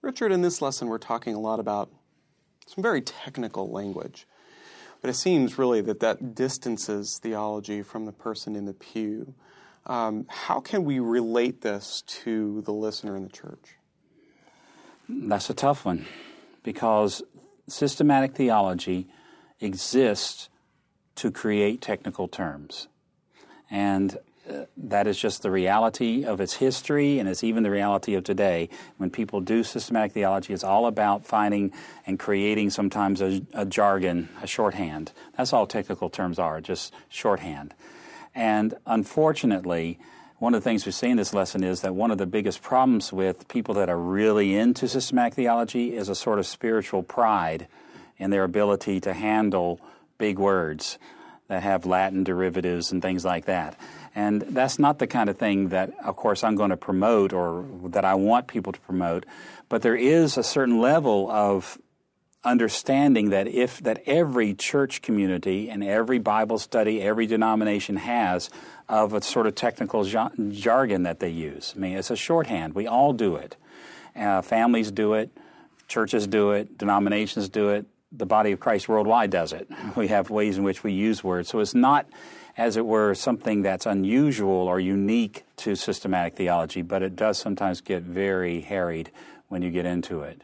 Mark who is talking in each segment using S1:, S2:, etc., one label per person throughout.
S1: Richard, in this lesson we're talking a lot about some very technical language, but it seems really that distances theology from the person in the pew. How can we relate this to the listener in the church?
S2: That's a tough one, because systematic theology exists to create technical terms. And that is just the reality of its history, and it's even the reality of today. When people do systematic theology, it's all about finding and creating sometimes a jargon, a shorthand. That's all technical terms are, just shorthand. And unfortunately, one of the things we see in this lesson is that one of the biggest problems with people that are really into systematic theology is a sort of spiritual pride in their ability to handle big words that have Latin derivatives and things like that. And that's not the kind of thing that, of course, I'm going to promote or that I want people to promote. But there is a certain level of understanding that every church community and every Bible study, every denomination has of a sort of technical jargon that they use. I mean, it's a shorthand. We all do it. Families do it. Churches do it. Denominations do it. The body of Christ worldwide does it. We have ways in which we use words. So it's not, as it were, something that's unusual or unique to systematic theology, but it does sometimes get very harried when you get into it.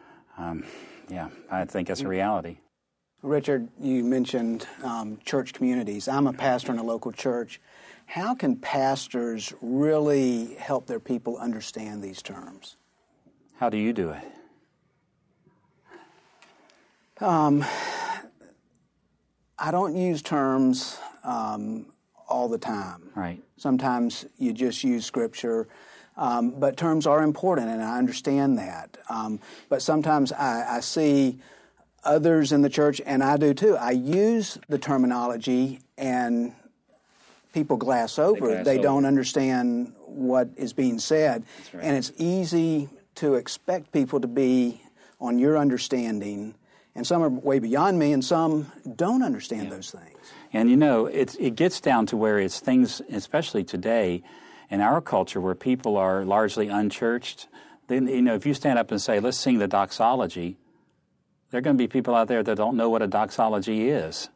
S2: I think that's a reality.
S3: Richard, you mentioned church communities. I'm a pastor in a local church. How can pastors really help their people understand these terms?
S2: How do you do it?
S3: I don't use terms all the time.
S2: Right.
S3: Sometimes you just use Scripture. But terms are important, and I understand that. But sometimes I see others in the church, and I do too. I use the terminology, and people glass over it. They don't understand what is being said. That's right. And it's easy to expect people to be on your understanding, and some are way beyond me, and some don't understand those things.
S2: And you know, it gets down to where it's things, especially today, in our culture where people are largely unchurched. Then, you know, if you stand up and say, let's sing the doxology, there are going to be people out there that don't know what a doxology is.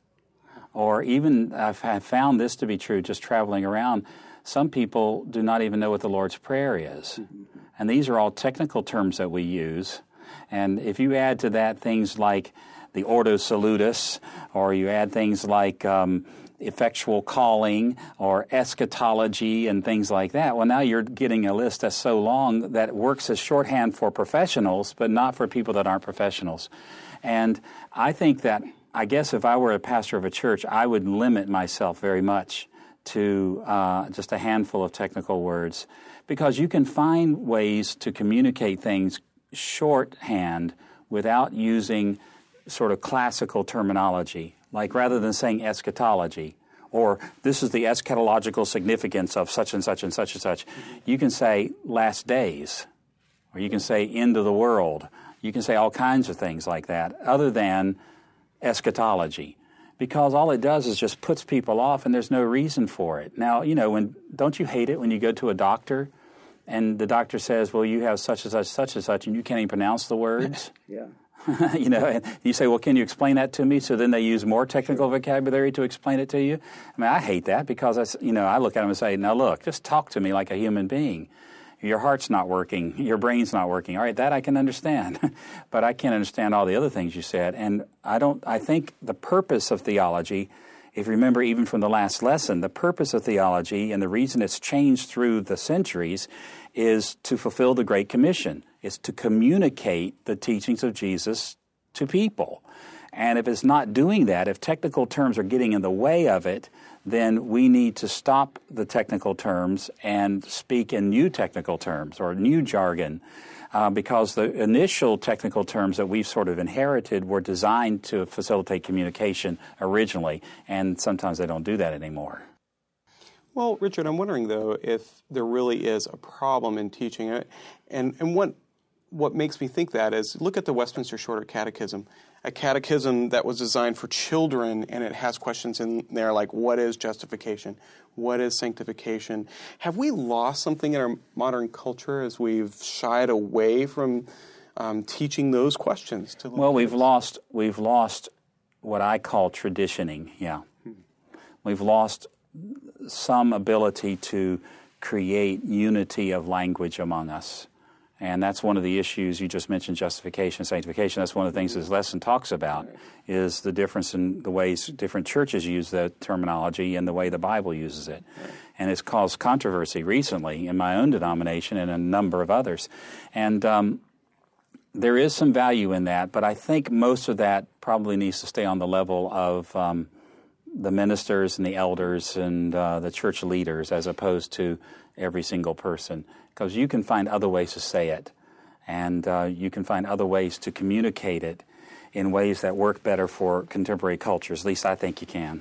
S2: Or even, I've found this to be true just traveling around, some people do not even know what the Lord's Prayer is. And these are all technical terms that we use. And if you add to that things like the Ordo Salutis, or you add things like effectual calling or eschatology and things like that, well, now you're getting a list that's so long that works as shorthand for professionals, but not for people that aren't professionals. And I think that, I guess if I were a pastor of a church, I would limit myself very much to just a handful of technical words, because you can find ways to communicate things shorthand without using sort of classical terminology. Like rather than saying eschatology, or this is the eschatological significance of such and such and such and such, you can say last days, or you can say end of the world. You can say all kinds of things like that, other than eschatology, because all it does is just puts people off, and there's no reason for it. Now, you know, don't you hate it when you go to a doctor, and the doctor says, well, you have such and such, and you can't even pronounce the words?
S3: Yeah.
S2: You know, and you say, well, can you explain that to me? So then they use more technical vocabulary to explain it to you. I mean, I hate that, because I look at them and say, now look, just talk to me like a human being. Your heart's not working. Your brain's not working. All right, that I can understand. But I can't understand all the other things you said. And I think the purpose of theology, if you remember even from the last lesson, the purpose of theology and the reason it's changed through the centuries is to fulfill the Great Commission. It's to communicate the teachings of Jesus to people. And if it's not doing that, if technical terms are getting in the way of it, then we need to stop the technical terms and speak in new technical terms or new jargon, because the initial technical terms that we've sort of inherited were designed to facilitate communication originally, and sometimes they don't do that anymore.
S1: Well, Richard, I'm wondering, though, if there really is a problem in teaching it. And what makes me think that is, look at the Westminster Shorter Catechism, a catechism that was designed for children, and it has questions in there like, what is justification? What is sanctification? Have we lost something in our modern culture as we've shied away from teaching those questions to the
S2: Well, we've lost what I call traditioning. Yeah, we've lost some ability to create unity of language among us. And that's one of the issues. You just mentioned justification, sanctification. That's one of the things this lesson talks about, is the difference in the ways different churches use the terminology and the way the Bible uses it. And it's caused controversy recently in my own denomination and a number of others. And there is some value in that, but I think most of that probably needs to stay on the level of the ministers and the elders and the church leaders, as opposed to every single person, because you can find other ways to say it, and you can find other ways to communicate it in ways that work better for contemporary cultures. At least I think you can.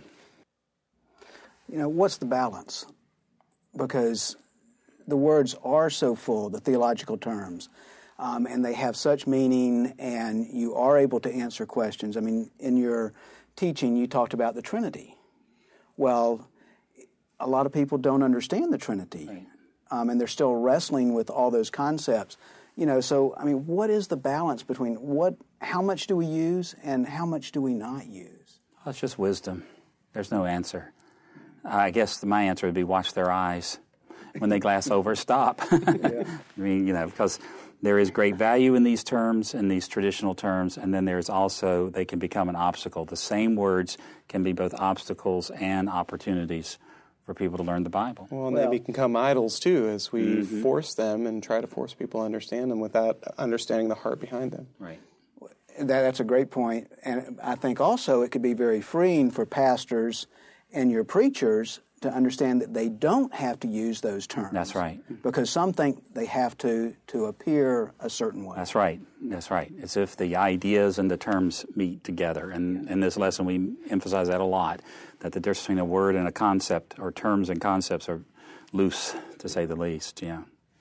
S3: You know, what's the balance? Because the words are so full, the theological terms, and they have such meaning, and you are able to answer questions. I mean, in your teaching, you talked about the Trinity. Well, a lot of people don't understand the Trinity,
S2: right.
S3: And they're still wrestling with all those concepts. You know, so, I mean, what is the balance between how much do we use and how much do we not use?
S2: Well, it's just wisdom. There's no answer. I guess my answer would be watch their eyes. When they glass over, stop. I mean, you know, because there is great value in these terms, in these traditional terms, and then there's also, they can become an obstacle. The same words can be both obstacles and opportunities for people to learn the Bible.
S1: Well, and they become idols, too, as we force them and try to force people to understand them without understanding the heart behind them.
S2: Right.
S3: That's a great point. And I think also it could be very freeing for pastors and your preachers to understand that they don't have to use those terms.
S2: That's right.
S3: Because some think they have to appear a certain way.
S2: That's right. That's right. It's if the ideas and the terms meet together. And in this lesson we emphasize that a lot, that the difference between a word and a concept, or terms and concepts, are loose, to say the least. Yeah.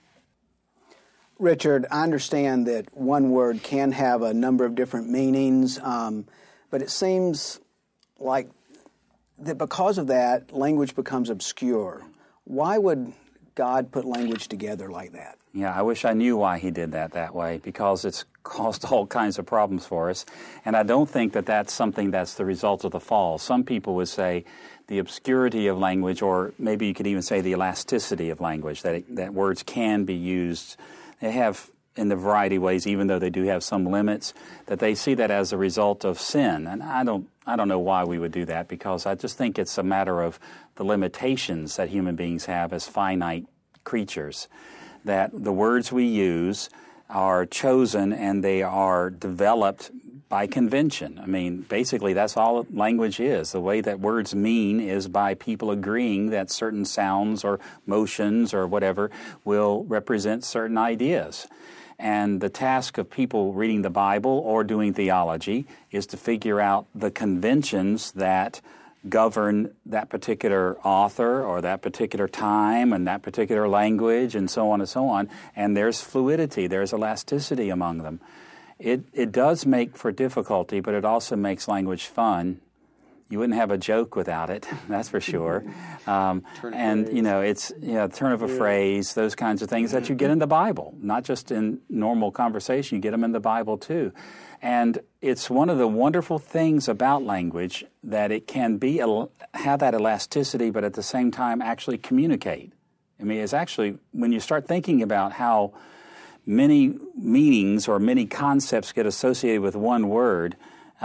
S3: Richard, I understand that one word can have a number of different meanings, but it seems like that because of that, language becomes obscure. Why would God put language together like that?
S2: Yeah, I wish I knew why he did that way, because it's caused all kinds of problems for us. And I don't think that that's something that's the result of the fall. Some people would say the obscurity of language, or maybe you could even say the elasticity of language, that words can be used. They have in the variety of ways, even though they do have some limits, that they see that as a result of sin. And I don't know why we would do that, because I just think it's a matter of the limitations that human beings have as finite creatures, that the words we use are chosen and they are developed by convention. I mean, basically that's all language is. The way that words mean is by people agreeing that certain sounds or motions or whatever will represent certain ideas. And the task of people reading the Bible or doing theology is to figure out the conventions that govern that particular author or that particular time and that particular language and so on and so on. And there's fluidity, there's elasticity among them. It does make for difficulty, but it also makes language fun. You wouldn't have a joke without it, that's for sure. And, you know, it's turn of a phrase, those kinds of things that you get in the Bible, not just in normal conversation, you get them in the Bible too. And it's one of the wonderful things about language that it can be have that elasticity, but at the same time actually communicate. I mean, it's actually, when you start thinking about how many meanings or many concepts get associated with one word,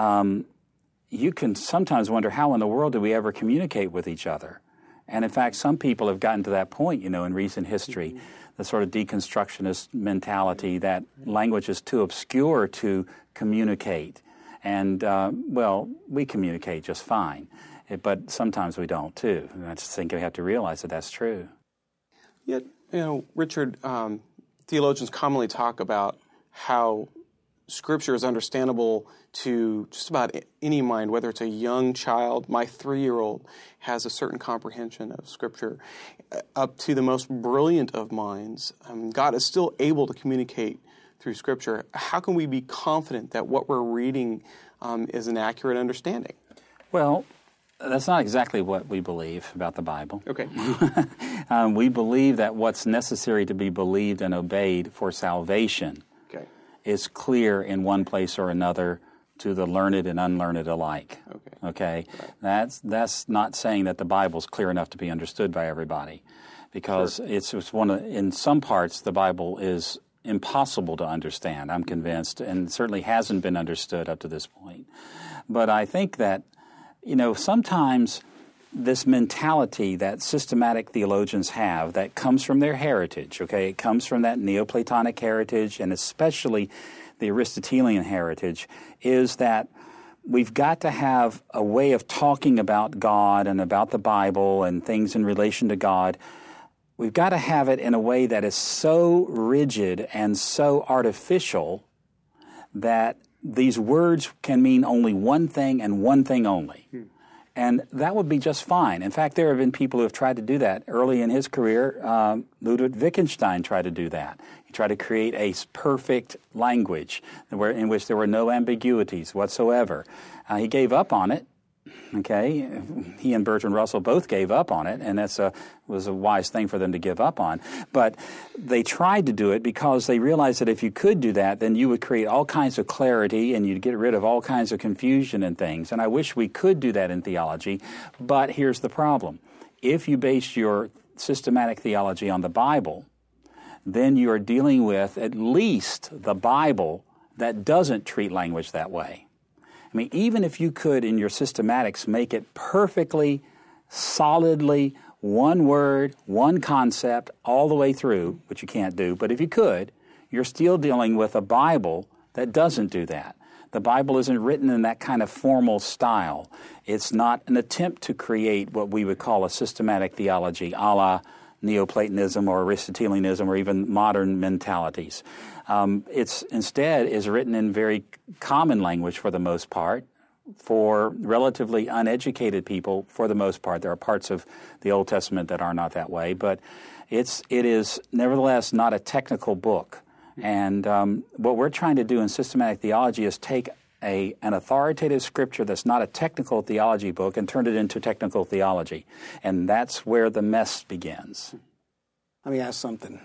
S2: you can sometimes wonder, how in the world do we ever communicate with each other? And in fact, some people have gotten to that point, in recent history, the sort of deconstructionist mentality that language is too obscure to communicate. And, we communicate just fine, but sometimes we don't, too. And I just think we have to realize that that's true.
S1: Yet, Richard, theologians commonly talk about how Scripture is understandable to just about any mind, whether it's a young child. My 3-year-old has a certain comprehension of Scripture, up to the most brilliant of minds. God is still able to communicate through Scripture. How can we be confident that what we're reading is an accurate understanding?
S2: Well, that's not exactly what we believe about the Bible.
S1: Okay.
S2: We believe that what's necessary to be believed and obeyed for salvation is clear in one place or another to the learned and unlearned alike. Okay? Right. That's not saying that the Bible's clear enough to be understood by everybody, because it's in some parts the Bible is impossible to understand, I'm convinced, and certainly hasn't been understood up to this point. But I think that, sometimes this mentality that systematic theologians have that comes from their heritage, okay? It comes from that Neoplatonic heritage, and especially the Aristotelian heritage, is that we've got to have a way of talking about God and about the Bible and things in relation to God. We've got to have it in a way that is so rigid and so artificial that these words can mean only one thing and one thing only. And that would be just fine. In fact, there have been people who have tried to do that. Early in his career, Ludwig Wittgenstein tried to do that. He tried to create a perfect language in which there were no ambiguities whatsoever. He gave up on it. Okay, he and Bertrand Russell both gave up on it, and was a wise thing for them to give up on. But they tried to do it because they realized that if you could do that, then you would create all kinds of clarity and you'd get rid of all kinds of confusion and things. And I wish we could do that in theology, but here's the problem. If you base your systematic theology on the Bible, then you are dealing with at least the Bible that doesn't treat language that way. I mean, even if you could, in your systematics, make it perfectly, solidly, one word, one concept, all the way through, which you can't do, but if you could, you're still dealing with a Bible that doesn't do that. The Bible isn't written in that kind of formal style. It's not an attempt to create what we would call a systematic theology, a la Neoplatonism or Aristotelianism or even modern mentalities. It's instead is written in very common language for the most part, for relatively uneducated people for the most part. There are parts of the Old Testament that are not that way, but it is nevertheless not a technical book. And what we're trying to do in systematic theology is take an authoritative scripture that's not a technical theology book and turn it into technical theology. And that's where the mess begins.
S3: Let me ask something.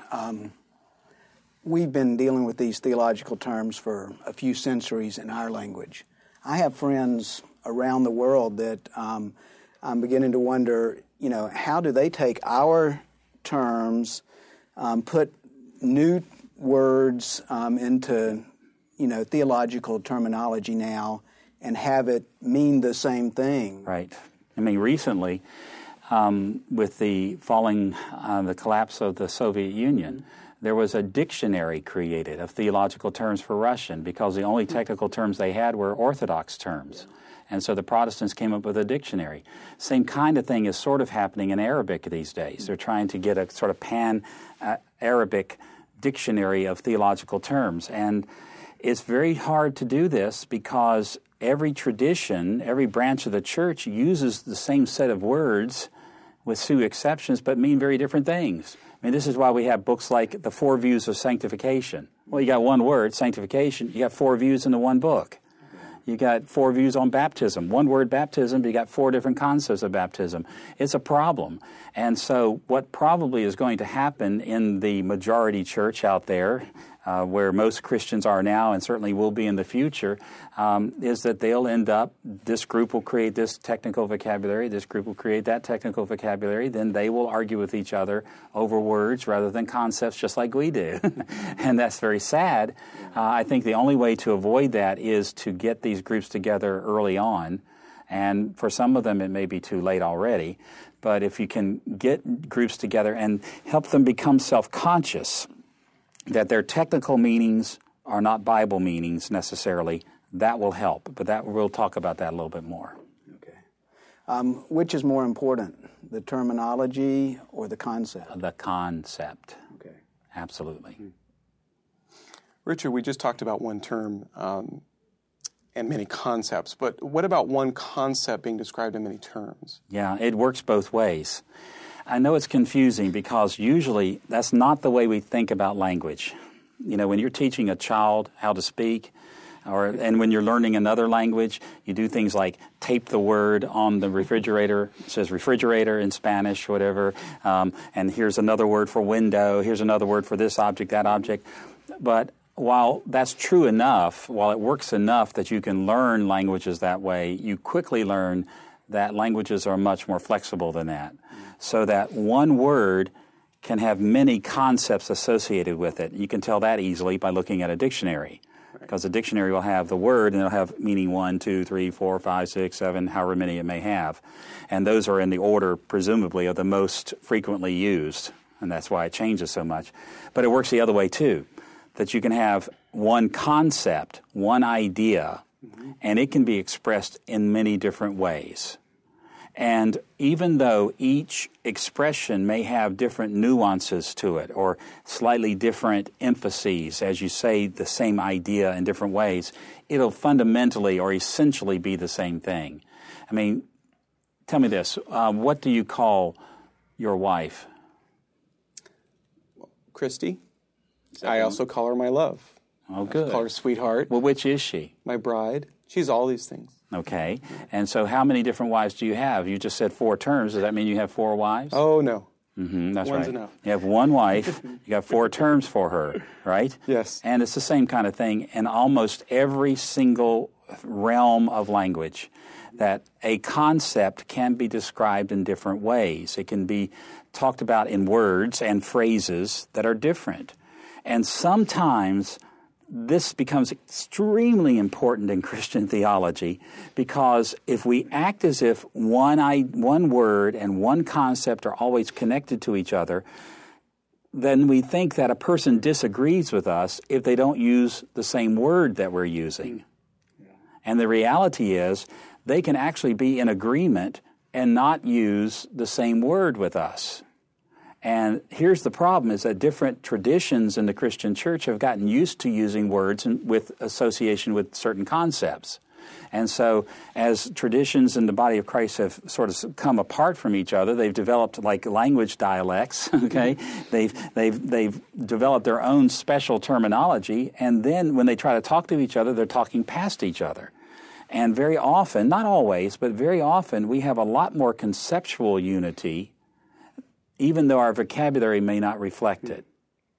S3: We've been dealing with these theological terms for a few centuries in our language. I have friends around the world that I'm beginning to wonder, how do they take our terms, put new words into theological terminology now and have it mean the same thing.
S2: Right. I mean, recently, with the collapse of the Soviet Union, there was a dictionary created of theological terms for Russian because the only technical terms they had were Orthodox terms. And so the Protestants came up with a dictionary. Same kind of thing is sort of happening in Arabic these days. They're trying to get a sort of pan-Arabic dictionary of theological terms. And it's very hard to do this because every tradition, every branch of the church uses the same set of words with few exceptions but mean very different things. I mean, this is why we have books like The Four Views of Sanctification. Well, you got one word, sanctification. You got four views in the one book. You got four views on baptism. One word, baptism, but you got four different concepts of baptism. It's a problem. And so what probably is going to happen in the majority church out there, where most Christians are now and certainly will be in the future, is that they'll end up, this group will create this technical vocabulary, this group will create that technical vocabulary, then they will argue with each other over words rather than concepts just like we do. And that's very sad. I think the only way to avoid that is to get these groups together early on. And for some of them, it may be too late already. But if you can get groups together and help them become self-conscious that their technical meanings are not Bible meanings necessarily, that will help. But we'll talk about that a little bit more.
S3: Okay. Which is more important, the terminology or the concept?
S2: The concept.
S3: Okay.
S2: Absolutely.
S1: Richard, we just talked about one term and many concepts, but what about one concept being described in many terms?
S2: Yeah, it works both ways. I know it's confusing because usually that's not the way we think about language. When you're teaching a child how to speak, and when you're learning another language, you do things like tape the word on the refrigerator. It says refrigerator in Spanish, whatever, and here's another word for window, here's another word for this object, that object. But while that's true enough, while it works enough that you can learn languages that way, you quickly learn that languages are much more flexible than that. So that one word can have many concepts associated with it. You can tell that easily by looking at a dictionary, because a dictionary will have the word and it'll have meaning 1, 2, 3, 4, 5, 6, 7, however many it may have. And those are in the order, presumably, of the most frequently used, and that's why it changes so much. But it works the other way, too, that you can have one concept, one idea, and it can be expressed in many different ways. And even though each expression may have different nuances to it or slightly different emphases as you say the same idea in different ways, it'll fundamentally or essentially be the same thing. I mean, tell me this. What do you call your wife?
S1: Christy. I also call her my love.
S2: Oh, good.
S1: I call her sweetheart.
S2: Well, which is she?
S1: My bride. She's all these things.
S2: Okay. And so how many different wives do you have? You just said 4 terms. Does that mean you have 4 wives?
S1: Oh, no.
S2: That's
S1: One's
S2: right.
S1: enough.
S2: You have one wife. You got 4 terms for her, right?
S1: Yes.
S2: And it's the same kind of thing in almost every single realm of language, that a concept can be described in different ways. It can be talked about in words and phrases that are different. And sometimes this becomes extremely important in Christian theology, because if we act as if one word and one concept are always connected to each other, then we think that a person disagrees with us if they don't use the same word that we're using. And the reality is they can actually be in agreement and not use the same word with us. And here's the problem, is that different traditions in the Christian church have gotten used to using words with association with certain concepts. And so as traditions in the body of Christ have sort of come apart from each other, they've developed like language dialects, okay? They've developed their own special terminology, and then when they try to talk to each other, they're talking past each other. And very often, not always, but very often, we have a lot more conceptual unity, even though our vocabulary may not reflect it.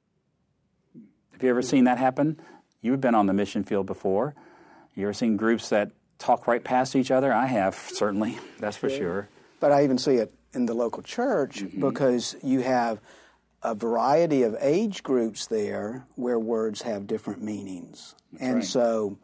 S2: Have you ever seen that happen? You've been on the mission field before. You ever seen groups that talk right past each other? I have, certainly. That's for sure.
S3: But I even see it in the local church because you have a variety of age groups there where words have different meanings. And so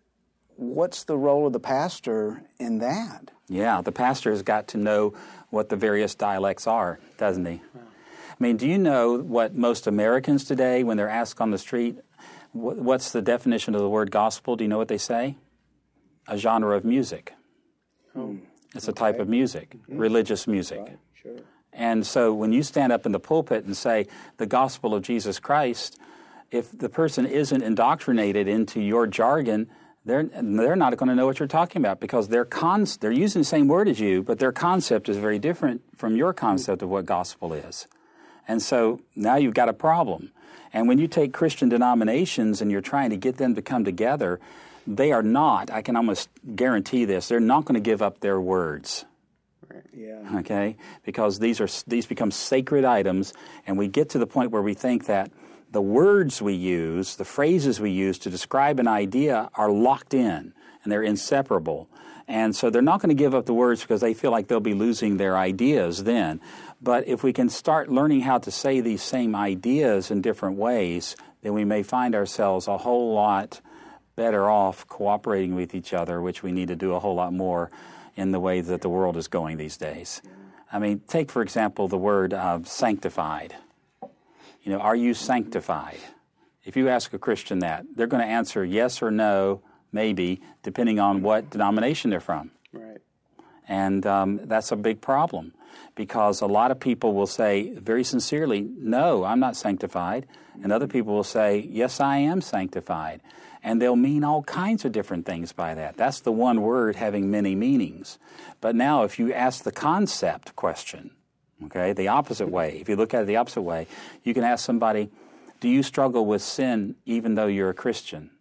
S3: what's the role of the pastor in that?
S2: Yeah, the pastor has got to know what the various dialects are, doesn't he? I mean, do you know what most Americans today, when they're asked on the street, what's the definition of the word gospel? Do you know what they say? A genre of music. It's a type of music, religious music.
S3: Right, sure.
S2: And so when you stand up in the pulpit and say the gospel of Jesus Christ, if the person isn't indoctrinated into your jargon, they're not going to know what you're talking about, because they're using the same word as you, but their concept is very different from your concept of what gospel is. And so now you've got a problem. And when you take Christian denominations and you're trying to get them to come together, they are not, I can almost guarantee this, they're not going to give up their words.
S3: Yeah.
S2: Okay? Because these become sacred items, and we get to the point where we think that the words we use, the phrases we use to describe an idea are locked in, and they're inseparable. And so they're not going to give up the words because they feel like they'll be losing their ideas then. But if we can start learning how to say these same ideas in different ways, then we may find ourselves a whole lot better off cooperating with each other, which we need to do a whole lot more in the way that the world is going these days. I mean, take, for example, the word sanctified. You know, are you sanctified? If you ask a Christian that, they're going to answer yes or no, maybe, depending on what denomination they're from.
S1: Right.
S2: And that's a big problem, because a lot of people will say very sincerely, no, I'm not sanctified. And other people will say, yes, I am sanctified. And they'll mean all kinds of different things by that. That's the one word having many meanings. But now if you ask the concept question, okay, the opposite way, if you look at it the opposite way, you can ask somebody, do you struggle with sin even though you're a Christian?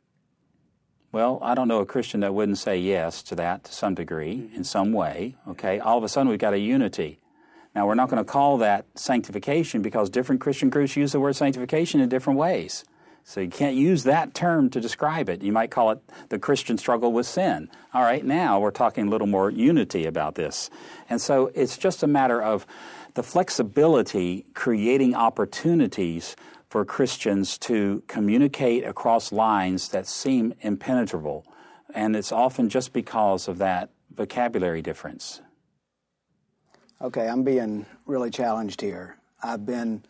S2: Well, I don't know a Christian that wouldn't say yes to that to some degree, in some way, okay? All of a sudden we've got a unity. Now, we're not going to call that sanctification, because different Christian groups use the word sanctification in different ways. So you can't use that term to describe it. You might call it the Christian struggle with sin. All right, now we're talking a little more unity about this. And so it's just a matter of the flexibility creating opportunities for Christians to communicate across lines that seem impenetrable. And it's often just because of that vocabulary difference.
S3: Okay, I'm being really challenged here. I've been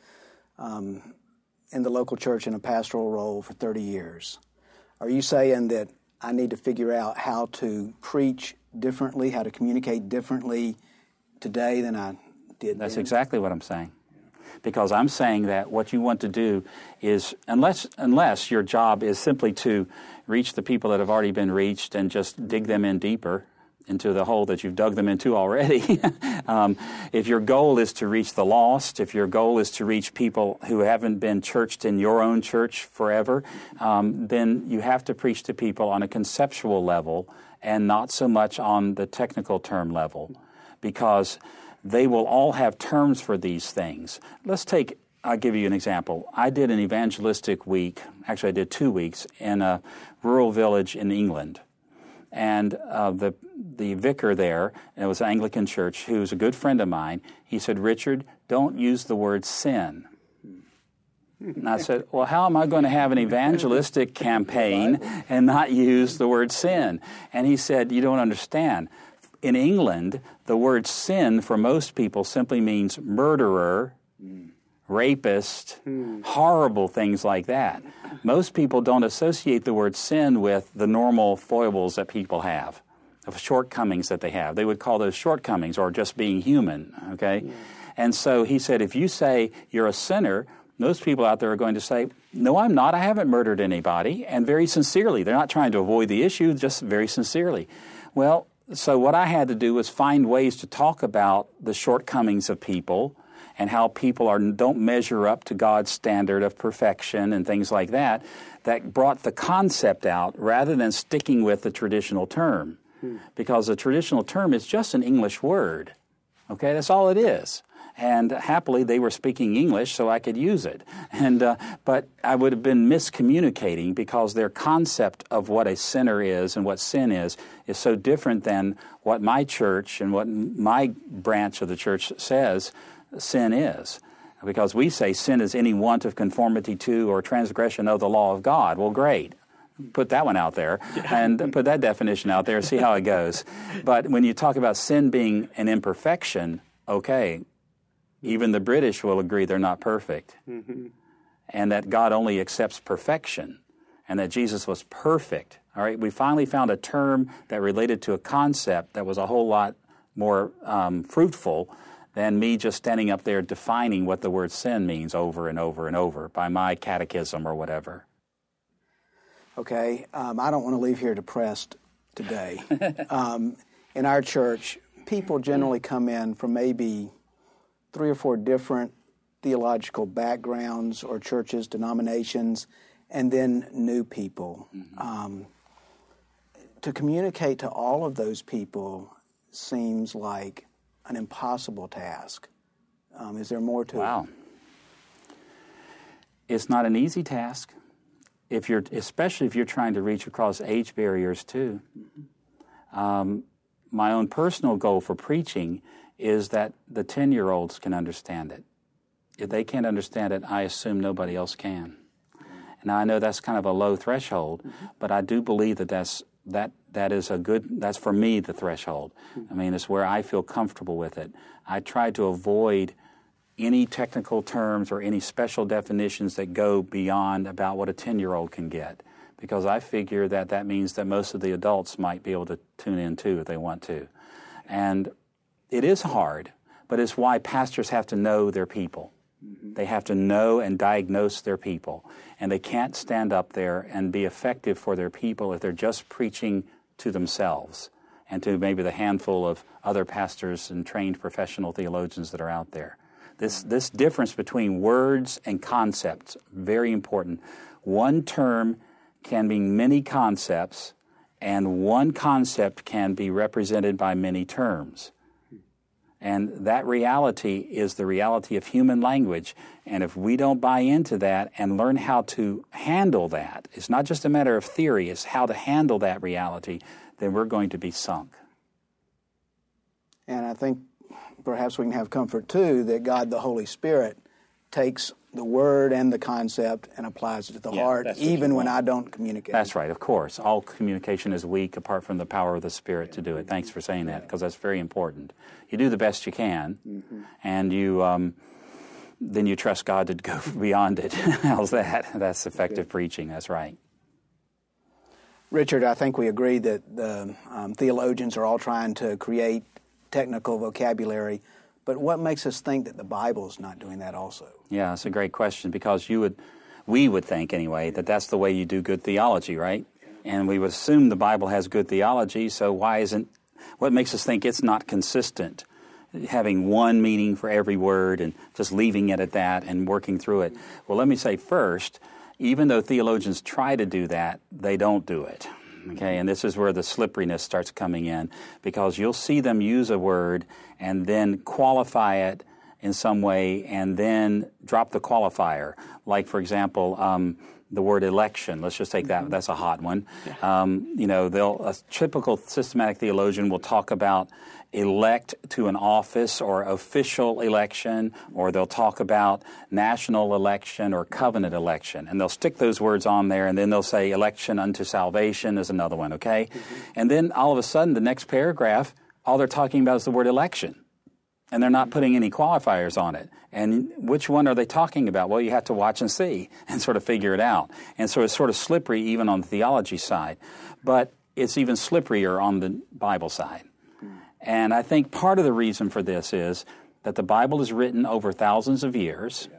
S3: in the local church in a pastoral role for 30 years. Are you saying that I need to figure out how to preach differently, how to communicate differently today than I did
S2: That's
S3: then?
S2: exactly what I'm saying. Because I'm saying that what you want to do is, unless your job is simply to reach the people that have already been reached and just dig them in deeper into the hole that you've dug them into already. If your goal is to reach the lost, if your goal is to reach people who haven't been churched in your own church forever, then you have to preach to people on a conceptual level and not so much on the technical term level, because they will all have terms for these things. I'll give you an example. I did an evangelistic week, actually I did 2 weeks, in a rural village in England. And the vicar there, and it was an Anglican church, who was a good friend of mine, he said, "Richard, don't use the word sin." And I said, well, how am I going to have an evangelistic campaign and not use the word sin? And he said, you don't understand. In England, the word sin for most people simply means murderer, rapist, horrible things like that. Most people don't associate the word sin with the normal foibles that people have, of shortcomings that they have. They would call those shortcomings or just being human, okay? Yeah. And so he said, if you say you're a sinner, most people out there are going to say, no, I'm not. I haven't murdered anybody, and very sincerely. They're not trying to avoid the issue, just very sincerely. Well, so what I had to do was find ways to talk about the shortcomings of people and how people don't measure up to God's standard of perfection and things like that, that brought the concept out rather than sticking with the traditional term. Because the traditional term is just an English word. Okay, that's all it is. And happily, they were speaking English, so I could use it. But I would have been miscommunicating because their concept of what a sinner is and what sin is so different than what my church and what my branch of the church says sin is. Because we say sin is any want of conformity to or transgression of the law of God. Well, great. Put that one out there and put that definition out there, see how it goes. But when you talk about sin being an imperfection, okay, even the British will agree they're not perfect. Mm-hmm. And that God only accepts perfection and that Jesus was perfect. All right, we finally found a term that related to a concept that was a whole lot more fruitful than me just standing up there defining what the word sin means over and over and over by my catechism or whatever.
S3: Okay, I don't want to leave here depressed today. In our church, people generally come in from maybe 3 or 4 different theological backgrounds or churches, denominations, and then new people. Mm-hmm. To communicate to all of those people seems like an impossible task. Is there more to it?
S2: Wow. It's not an easy task, especially if you're trying to reach across age barriers too. My own personal goal for preaching is that the 10-year-olds can understand it. If they can't understand it, I assume nobody else can. Now, I know that's kind of a low threshold, but I do believe that's for me the threshold. I mean, it's where I feel comfortable with it. I try to avoid any technical terms or any special definitions that go beyond about what a 10-year-old can get, because I figure that means that most of the adults might be able to tune in too if they want to. And it is hard, but it's why pastors have to know their people. They have to know and diagnose their people. And they can't stand up there and be effective for their people if they're just preaching to themselves and to maybe the handful of other pastors and trained professional theologians that are out there. This difference between words and concepts, very important. One term can mean many concepts, and one concept can be represented by many terms. And that reality is the reality of human language. And if we don't buy into that and learn how to handle that, it's not just a matter of theory, it's how to handle that reality, then we're going to be sunk.
S3: And I think perhaps we can have comfort, too, that God, the Holy Spirit, takes the word and the concept and applies it to the heart, even when I don't communicate.
S2: That's right, of course. All communication is weak apart from the power of the Spirit to do it. Thanks for saying that, because that's very important. You do the best you can, and you then you trust God to go beyond it. How's that? That's effective preaching. That's right.
S3: Richard, I think we agree that the theologians are all trying to create technical vocabulary, but what makes us think that the Bible is not doing that also?
S2: Yeah, that's a great question, because we would think anyway that that's the way you do good theology, right? And we would assume the Bible has good theology, so what makes us think it's not consistent, having one meaning for every word and just leaving it at that and working through it? Well, let me say first, even though theologians try to do that, they don't do it. Okay, and this is where the slipperiness starts coming in, because you'll see them use a word and then qualify it in some way and then drop the qualifier. Like, for example, the word election. Let's just take that. That's a hot one. Yeah. A typical systematic theologian will talk about elect to an office or official election, or they'll talk about national election or covenant election. And they'll stick those words on there, and then they'll say election unto salvation is another one, okay? And then all of a sudden, the next paragraph, all they're talking about is the word election. And they're not putting any qualifiers on it. And which one are they talking about? Well, you have to watch and see and sort of figure it out. And so it's sort of slippery even on the theology side. But it's even slipperier on the Bible side. And I think part of the reason for this is that the Bible is written over thousands of years,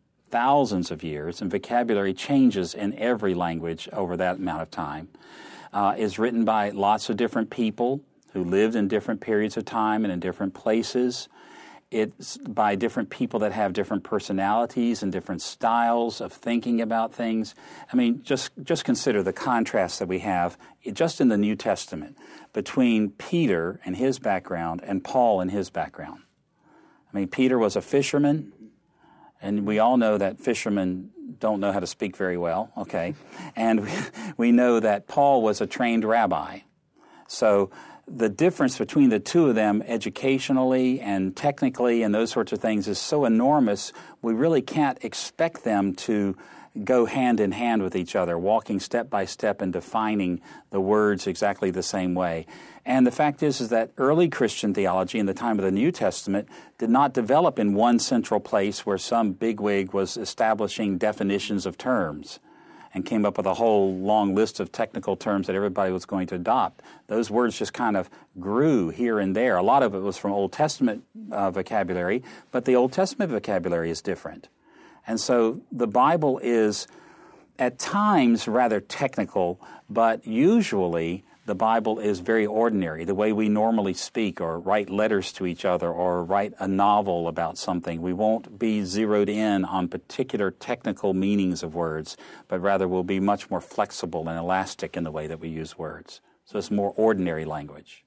S2: and vocabulary changes in every language over that amount of time. It's written by lots of different people who lived in different periods of time and in different places. It's by different people that have different personalities and different styles of thinking about things. I mean, just consider the contrast that we have just in the New Testament between Peter and his background and Paul and his background. I mean, Peter was a fisherman, and we all know that fishermen don't know how to speak very well, okay? And we know that Paul was a trained rabbi. So the difference between the two of them educationally and technically and those sorts of things is so enormous, we really can't expect them to go hand in hand with each other, walking step by step and defining the words exactly the same way. And the fact is that early Christian theology in the time of the New Testament did not develop in one central place where some bigwig was establishing definitions of terms and came up with a whole long list of technical terms that everybody was going to adopt. Those words just kind of grew here and there. A lot of it was from Old Testament vocabulary, but the Old Testament vocabulary is different. And so the Bible is at times rather technical, but usually the Bible is very ordinary, the way we normally speak or write letters to each other or write a novel about something. We won't be zeroed in on particular technical meanings of words, but rather we'll be much more flexible and elastic in the way that we use words. So it's more ordinary language.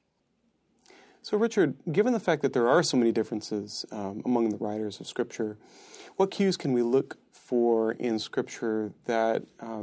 S1: So, Richard, given the fact that there are so many differences among the writers of Scripture, what cues can we look for in Scripture that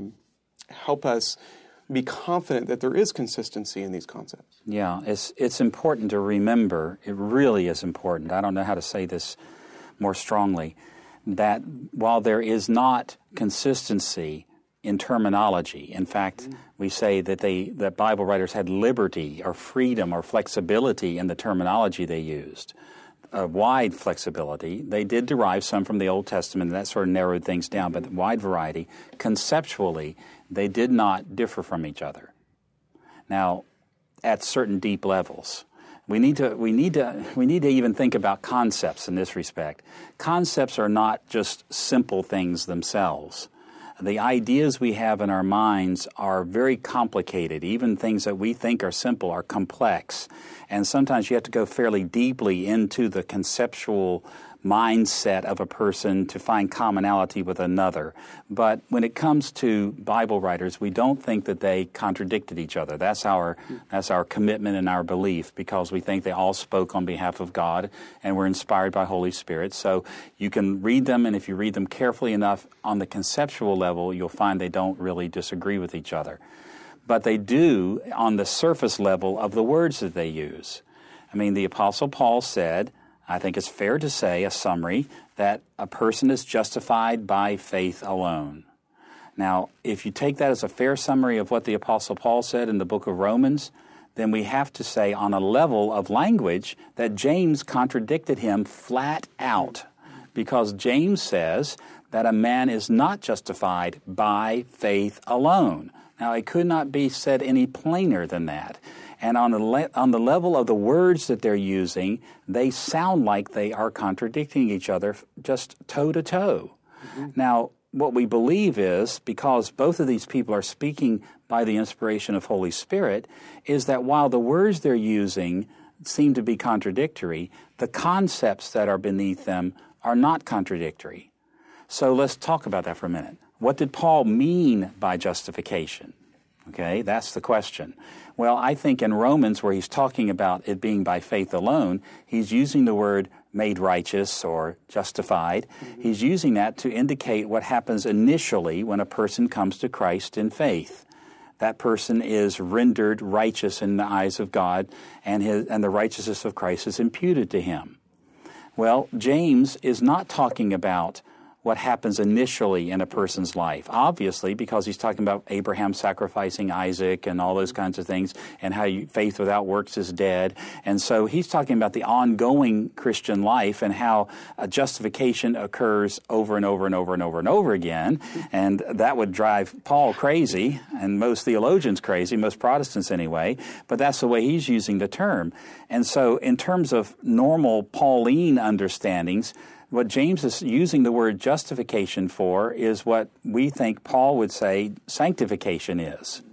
S1: help us be confident that there is consistency in these concepts?
S2: Yeah, it's important to remember, it really is important, I don't know how to say this more strongly, that while there is not consistency in terminology, in fact, we say that Bible writers had liberty or freedom or flexibility in the terminology they used. A wide flexibility. They did derive some from the Old Testament, and that sort of narrowed things down, but wide variety. Conceptually, they did not differ from each other. Now, at certain deep levels, we need to even think about concepts in this respect. Concepts are not just simple things themselves. The ideas we have in our minds are very complicated. Even things that we think are simple are complex. And sometimes you have to go fairly deeply into the conceptual mindset of a person to find commonality with another. But when it comes to Bible writers, we don't think that they contradicted each other. That's our commitment and our belief, because we think they all spoke on behalf of God and were inspired by Holy Spirit. So you can read them, and if you read them carefully enough on the conceptual level, you'll find they don't really disagree with each other. But they do on the surface level of the words that they use. I mean, the Apostle Paul said, I think it's fair to say, a summary, that a person is justified by faith alone. Now, if you take that as a fair summary of what the Apostle Paul said in the book of Romans, then we have to say on a level of language that James contradicted him flat out, because James says that a man is not justified by faith alone. Now, it could not be said any plainer than that. And on the level of the words that they're using, they sound like they are contradicting each other just toe to toe. Mm-hmm. Now, what we believe is, because both of these people are speaking by the inspiration of Holy Spirit, is that while the words they're using seem to be contradictory, the concepts that are beneath them are not contradictory. So let's talk about that for a minute. What did Paul mean by justification? Okay, that's the question. Well, I think in Romans, where he's talking about it being by faith alone, he's using the word made righteous or justified. Mm-hmm. He's using that to indicate what happens initially when a person comes to Christ in faith. That person is rendered righteous in the eyes of God, and the righteousness of Christ is imputed to him. Well, James is not talking about what happens initially in a person's life, obviously, because he's talking about Abraham sacrificing Isaac and all those kinds of things, and how faith without works is dead. And so he's talking about the ongoing Christian life and how justification occurs over and over and over and over and over again. And that would drive Paul crazy, and most theologians crazy, most Protestants anyway, but that's the way he's using the term. And so in terms of normal Pauline understandings, what James is using the word justification for is what we think Paul would say sanctification is.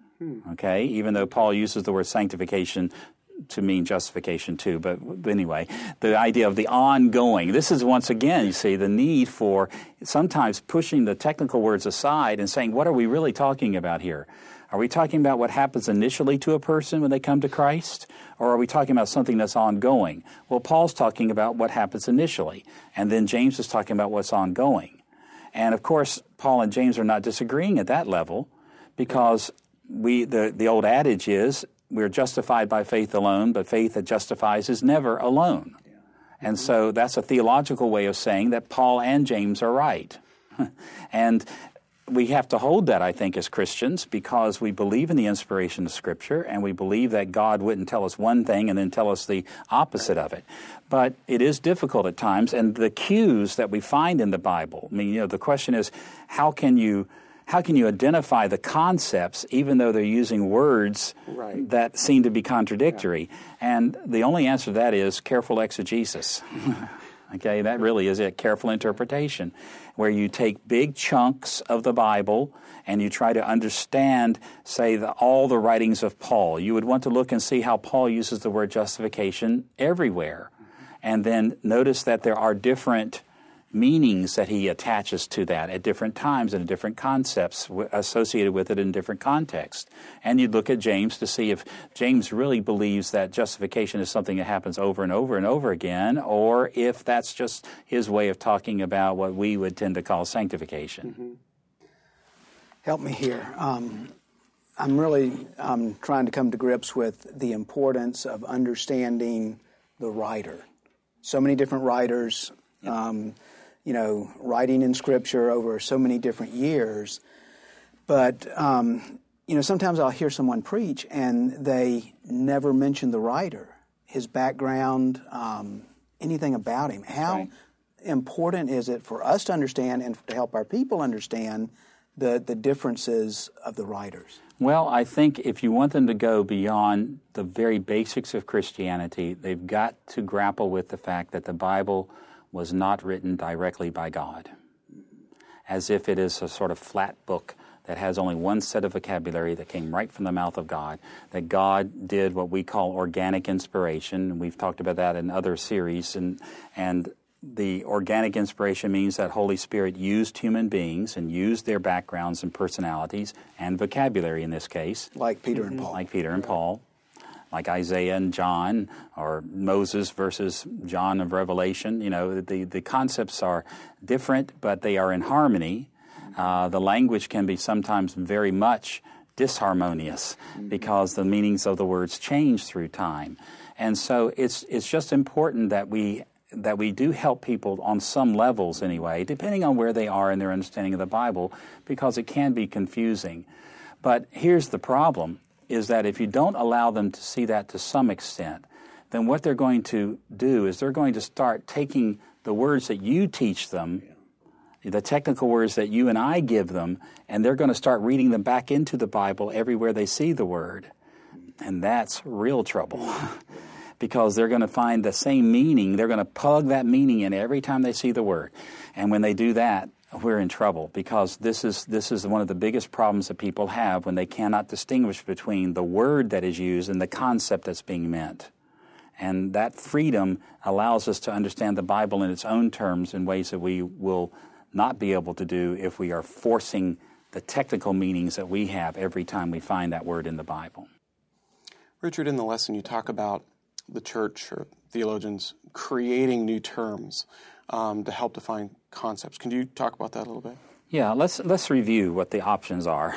S2: Okay? Even though Paul uses the word sanctification to mean justification too. But anyway, the idea of the ongoing. This is once again, you see, the need for sometimes pushing the technical words aside and saying, what are we really talking about here? Are we talking about what happens initially to a person when they come to Christ? Or are we talking about something that's ongoing? Well, Paul's talking about what happens initially, and then James is talking about what's ongoing. And of course, Paul and James are not disagreeing at that level, because the old adage is, we're justified by faith alone, but faith that justifies is never alone. And so that's a theological way of saying that Paul and James are right. And we have to hold that, I think, as Christians, because we believe in the inspiration of Scripture, and we believe that God wouldn't tell us one thing and then tell us the opposite of it. But it is difficult at times, and the cues that we find in the Bible, I mean, the question is, how can you identify the concepts even though they're using words that seem to be contradictory? Yeah. And the only answer to that is careful exegesis. Okay, that really is it, careful interpretation, where you take big chunks of the Bible and you try to understand, say, all the writings of Paul. You would want to look and see how Paul uses the word justification everywhere. And then notice that there are different meanings that he attaches to that at different times and different concepts associated with it in different contexts. And you'd look at James to see if James really believes that justification is something that happens over and over and over again, or if that's just his way of talking about what we would tend to call sanctification.
S3: Mm-hmm. Help me here. I'm really trying to come to grips with the importance of understanding the writer. So many different writers, writing in Scripture over so many different years. But, sometimes I'll hear someone preach and they never mention the writer, his background, anything about him. How important is it for us to understand and to help our people understand the differences of the writers?
S2: Well, I think if you want them to go beyond the very basics of Christianity, they've got to grapple with the fact that the Bible was not written directly by God, as if it is a sort of flat book that has only one set of vocabulary that came right from the mouth of God, that God did what we call organic inspiration, and we've talked about that in other series, and the organic inspiration means that Holy Spirit used human beings and used their backgrounds and personalities and vocabulary in this case.
S3: Like Peter and Paul.
S2: Like Peter and Paul. Like Isaiah and John, or Moses versus John of Revelation. You know, the concepts are different, but they are in harmony. The language can be sometimes very much disharmonious because the meanings of the words change through time. And so it's just important that we do help people on some levels anyway, depending on where they are in their understanding of the Bible, because it can be confusing. But here's the problem, is that if you don't allow them to see that to some extent, then what they're going to do is they're going to start taking the words that you teach them, the technical words that you and I give them, and they're going to start reading them back into the Bible everywhere they see the word. And that's real trouble. Because they're going to find the same meaning. They're going to plug that meaning in every time they see the word. And when they do that, we're in trouble, because this is one of the biggest problems that people have when they cannot distinguish between the word that is used and the concept that's being meant. And that freedom allows us to understand the Bible in its own terms in ways that we will not be able to do if we are forcing the technical meanings that we have every time we find that word in the Bible.
S1: Richard, in the lesson you talk about the church or theologians creating new terms to help define concepts. Can you talk about that a little bit?
S2: Yeah, let's review what the options are.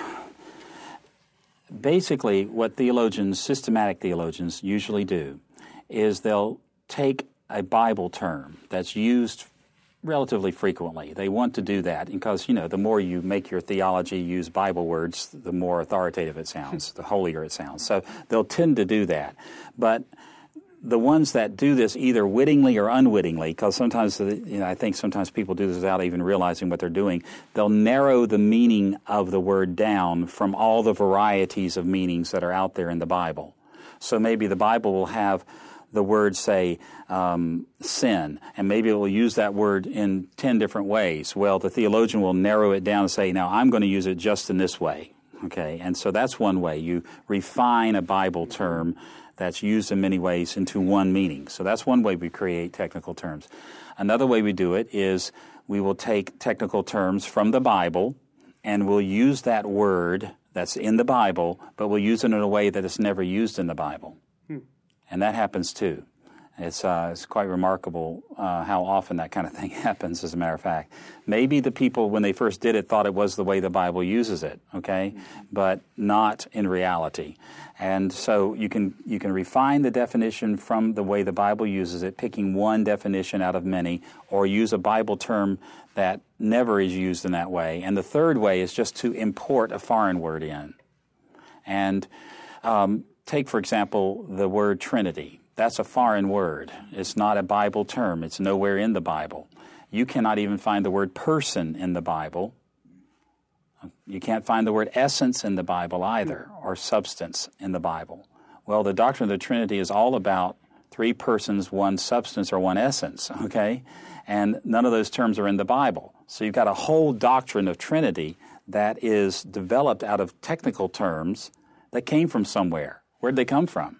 S2: Basically, what systematic theologians usually do is they'll take a Bible term that's used relatively frequently. They want to do that because, the more you make your theology use Bible words, the more authoritative it sounds, the holier it sounds. So they'll tend to do that. But the ones that do this either wittingly or unwittingly, because sometimes, I think sometimes people do this without even realizing what they're doing, they'll narrow the meaning of the word down from all the varieties of meanings that are out there in the Bible. So maybe the Bible will have the word, say, sin, and maybe it will use that word in 10 different ways. Well, the theologian will narrow it down and say, now I'm going to use it just in this way. Okay, and so that's one way. You refine a Bible term that's used in many ways into one meaning. So that's one way we create technical terms. Another way we do it is we will take technical terms from the Bible and we'll use that word that's in the Bible, but we'll use it in a way that it's never used in the Bible. And that happens too. It's quite remarkable how often that kind of thing happens, as a matter of fact. Maybe the people, when they first did it, thought it was the way the Bible uses it, okay? But not in reality. And so you can refine the definition from the way the Bible uses it, picking one definition out of many, or use a Bible term that never is used in that way. And the third way is just to import a foreign word in. And take, for example, the word Trinity. That's a foreign word. It's not a Bible term. It's nowhere in the Bible. You cannot even find the word person in the Bible. You can't find the word essence in the Bible either, or substance in the Bible. Well, the doctrine of the Trinity is all about three persons, one substance, or one essence, okay? And none of those terms are in the Bible. So you've got a whole doctrine of Trinity that is developed out of technical terms that came from somewhere. Where'd they come from?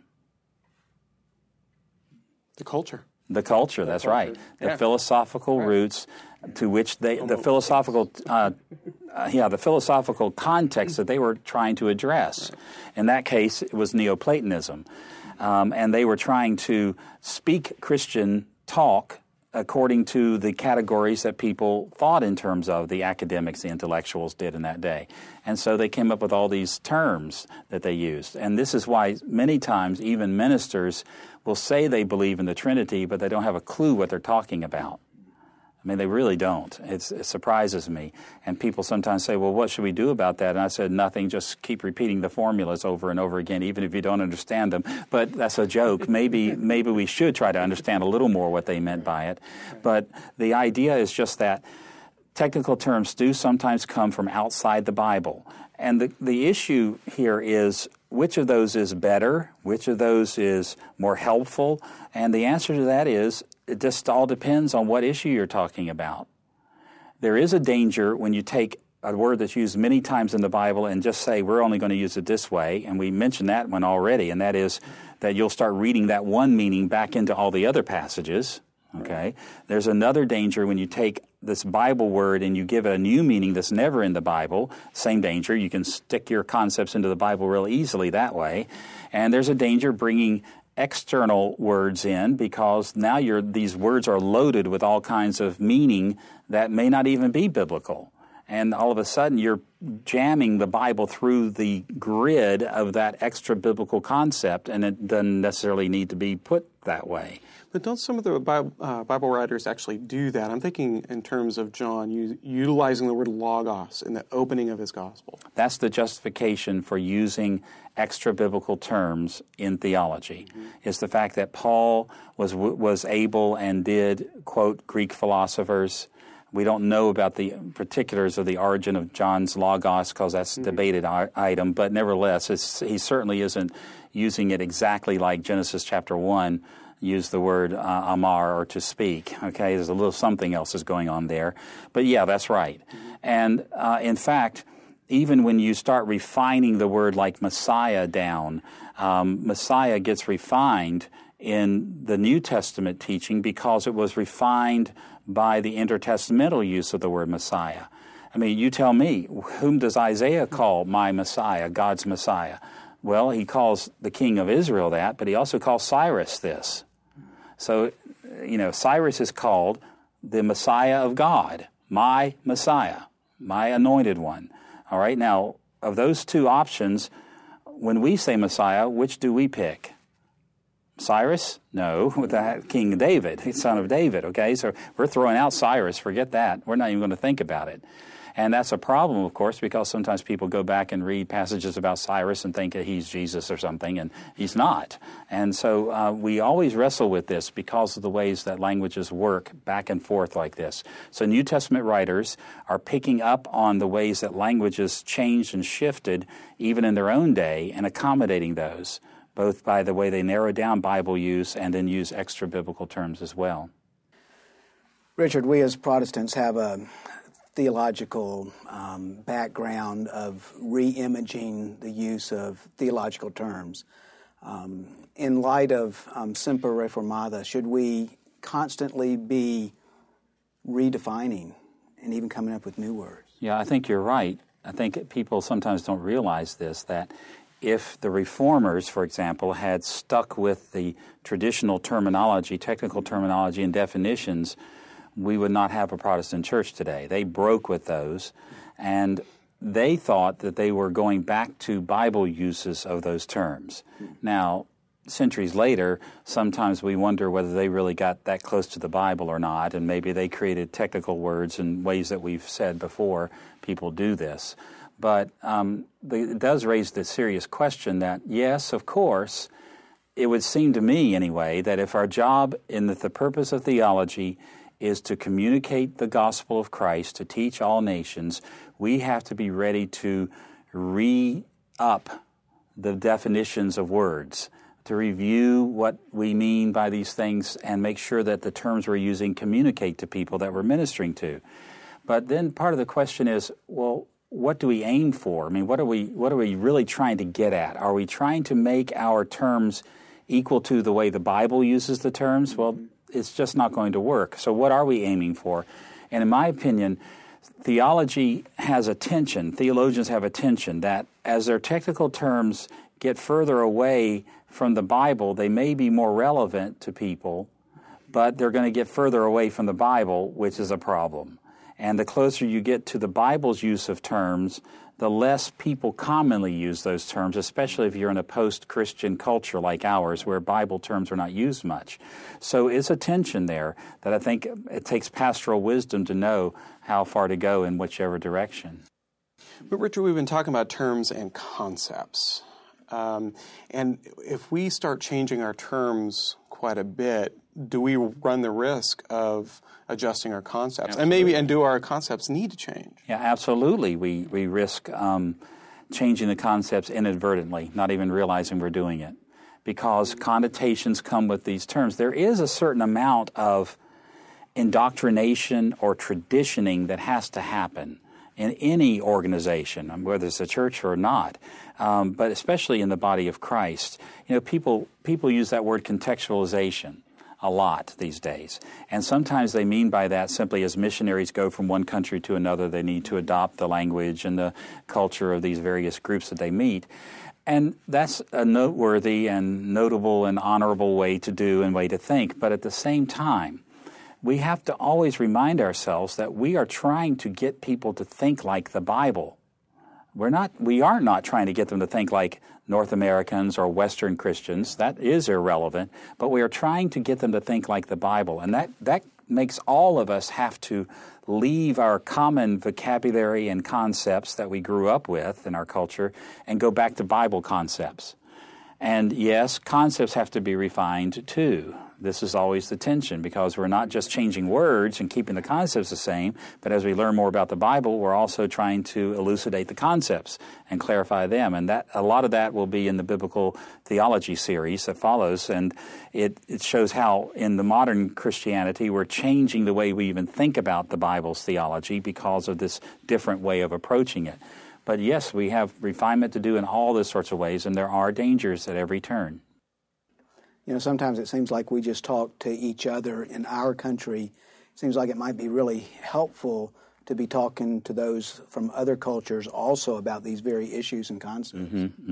S1: The culture.
S2: The culture, that's right. The philosophical roots to which the philosophical context that they were trying to address. In that case, it was Neoplatonism. And they were trying to speak Christian talk according to the categories that people thought in terms of, the academics, the intellectuals did in that day. And so they came up with all these terms that they used. And this is why many times even ministers will say they believe in the Trinity, but they don't have a clue what they're talking about. I mean, they really don't. It surprises me. And people sometimes say, well, what should we do about that? And I said, nothing, just keep repeating the formulas over and over again, even if you don't understand them. But that's a joke. Maybe we should try to understand a little more what they meant by it. But the idea is just that technical terms do sometimes come from outside the Bible. And the issue here is, which of those is better? Which of those is more helpful? And the answer to that is, it just all depends on what issue you're talking about. There is a danger when you take a word that's used many times in the Bible and just say, we're only going to use it this way, and we mentioned that one already, and that is that you'll start reading that one meaning back into all the other passages, Okay? There's another danger when you take this Bible word and you give it a new meaning that's never in the Bible. Same danger. You can stick your concepts into the Bible real easily that way. And there's a danger bringing external words in, because now these words are loaded with all kinds of meaning that may not even be biblical. And all of a sudden you're jamming the Bible through the grid of that extra biblical concept, and it doesn't necessarily need to be put that way.
S1: But don't some of the Bible writers actually do that? I'm thinking in terms of John, utilizing the word logos in the opening of his gospel.
S2: That's the justification for using extra biblical terms in theology, is the fact that Paul was able and did quote Greek philosophers. We don't know about the particulars of the origin of John's logos, because that's a debated item, but nevertheless, he certainly isn't using it exactly like Genesis chapter 1 used the word amar, or to speak. Okay, there's a little something else is going on there. But yeah, that's right. And in fact, even when you start refining the word like Messiah down, Messiah gets refined in the New Testament teaching because it was refined by the intertestamental use of the word Messiah. I mean, you tell me, whom does Isaiah call my Messiah, God's Messiah? Well, he calls the king of Israel that, but he also calls Cyrus this. So, Cyrus is called the Messiah of God, my Messiah, my anointed one. All right, now, of those two options, when we say Messiah, which do we pick? Cyrus? No, that King David, son of David, okay? So we're throwing out Cyrus, forget that. We're not even going to think about it. And that's a problem, of course, because sometimes people go back and read passages about Cyrus and think that he's Jesus or something, and he's not. And so we always wrestle with this because of the ways that languages work back and forth like this. So New Testament writers are picking up on the ways that languages changed and shifted even in their own day and accommodating those, both by the way they narrow down Bible use and then use extra biblical terms as well.
S3: Richard, we as Protestants have a theological background of re-imaging the use of theological terms. In light of Semper Reformata, should we constantly be redefining and even coming up with new words?
S2: Yeah, I think you're right. I think people sometimes don't realize this, that if the Reformers, for example, had stuck with the traditional terminology, technical terminology and definitions, we would not have a Protestant church today. They broke with those, and they thought that they were going back to Bible uses of those terms. Now, centuries later, sometimes we wonder whether they really got that close to the Bible or not, and maybe they created technical words in ways that we've said before people do this. But it does raise the serious question that, yes, of course, it would seem to me anyway, that if our job in the purpose of theology is to communicate the gospel of Christ, to teach all nations, we have to be ready to re-up the definitions of words, to review what we mean by these things and make sure that the terms we're using communicate to people that we're ministering to. But then part of the question is, well, what do we aim for? I mean, what are we really trying to get at? Are we trying to make our terms equal to the way the Bible uses the terms? Well, it's just not going to work. So what are we aiming for? And in my opinion, theology has a tension. Theologians have a tension that as their technical terms get further away from the Bible, they may be more relevant to people, but they're going to get further away from the Bible, which is a problem. And the closer you get to the Bible's use of terms, the less people commonly use those terms, especially if you're in a post-Christian culture like ours where Bible terms are not used much. So it's a tension there that I think it takes pastoral wisdom to know how far to go in whichever direction.
S1: But Richard, we've been talking about terms and concepts. And if we start changing our terms quite a bit, do we run the risk of adjusting our concepts?
S2: Absolutely.
S1: And do our concepts need to change?
S2: Yeah, absolutely. We risk changing the concepts inadvertently, not even realizing we're doing it, because connotations come with these terms. There is a certain amount of indoctrination or traditioning that has to happen in any organization, whether it's a church or not, but especially in the body of Christ. You know, people use that word contextualization. a lot these days. And sometimes they mean by that simply as missionaries go from one country to another, they need to adopt the language and the culture of these various groups that they meet. And that's a noteworthy and notable and honorable way to do and way to think. But at the same time, we have to always remind ourselves that we are trying to get people to think like the Bible. We are not trying to get them to think like North Americans or Western Christians. That is irrelevant. But we are trying to get them to think like the Bible. And that makes all of us have to leave our common vocabulary and concepts that we grew up with in our culture and go back to Bible concepts. And yes, concepts have to be refined too. This is always the tension, because we're not just changing words and keeping the concepts the same, but as we learn more about the Bible, we're also trying to elucidate the concepts and clarify them. And that a lot of that will be in the biblical theology series that follows. And it shows how in the modern Christianity we're changing the way we even think about the Bible's theology because of this different way of approaching it. But yes, we have refinement to do in all those sorts of ways, and there are dangers at every turn.
S3: You know, sometimes it seems like we just talk to each other in our country. It seems like it might be really helpful to be talking to those from other cultures also about these very issues and concepts.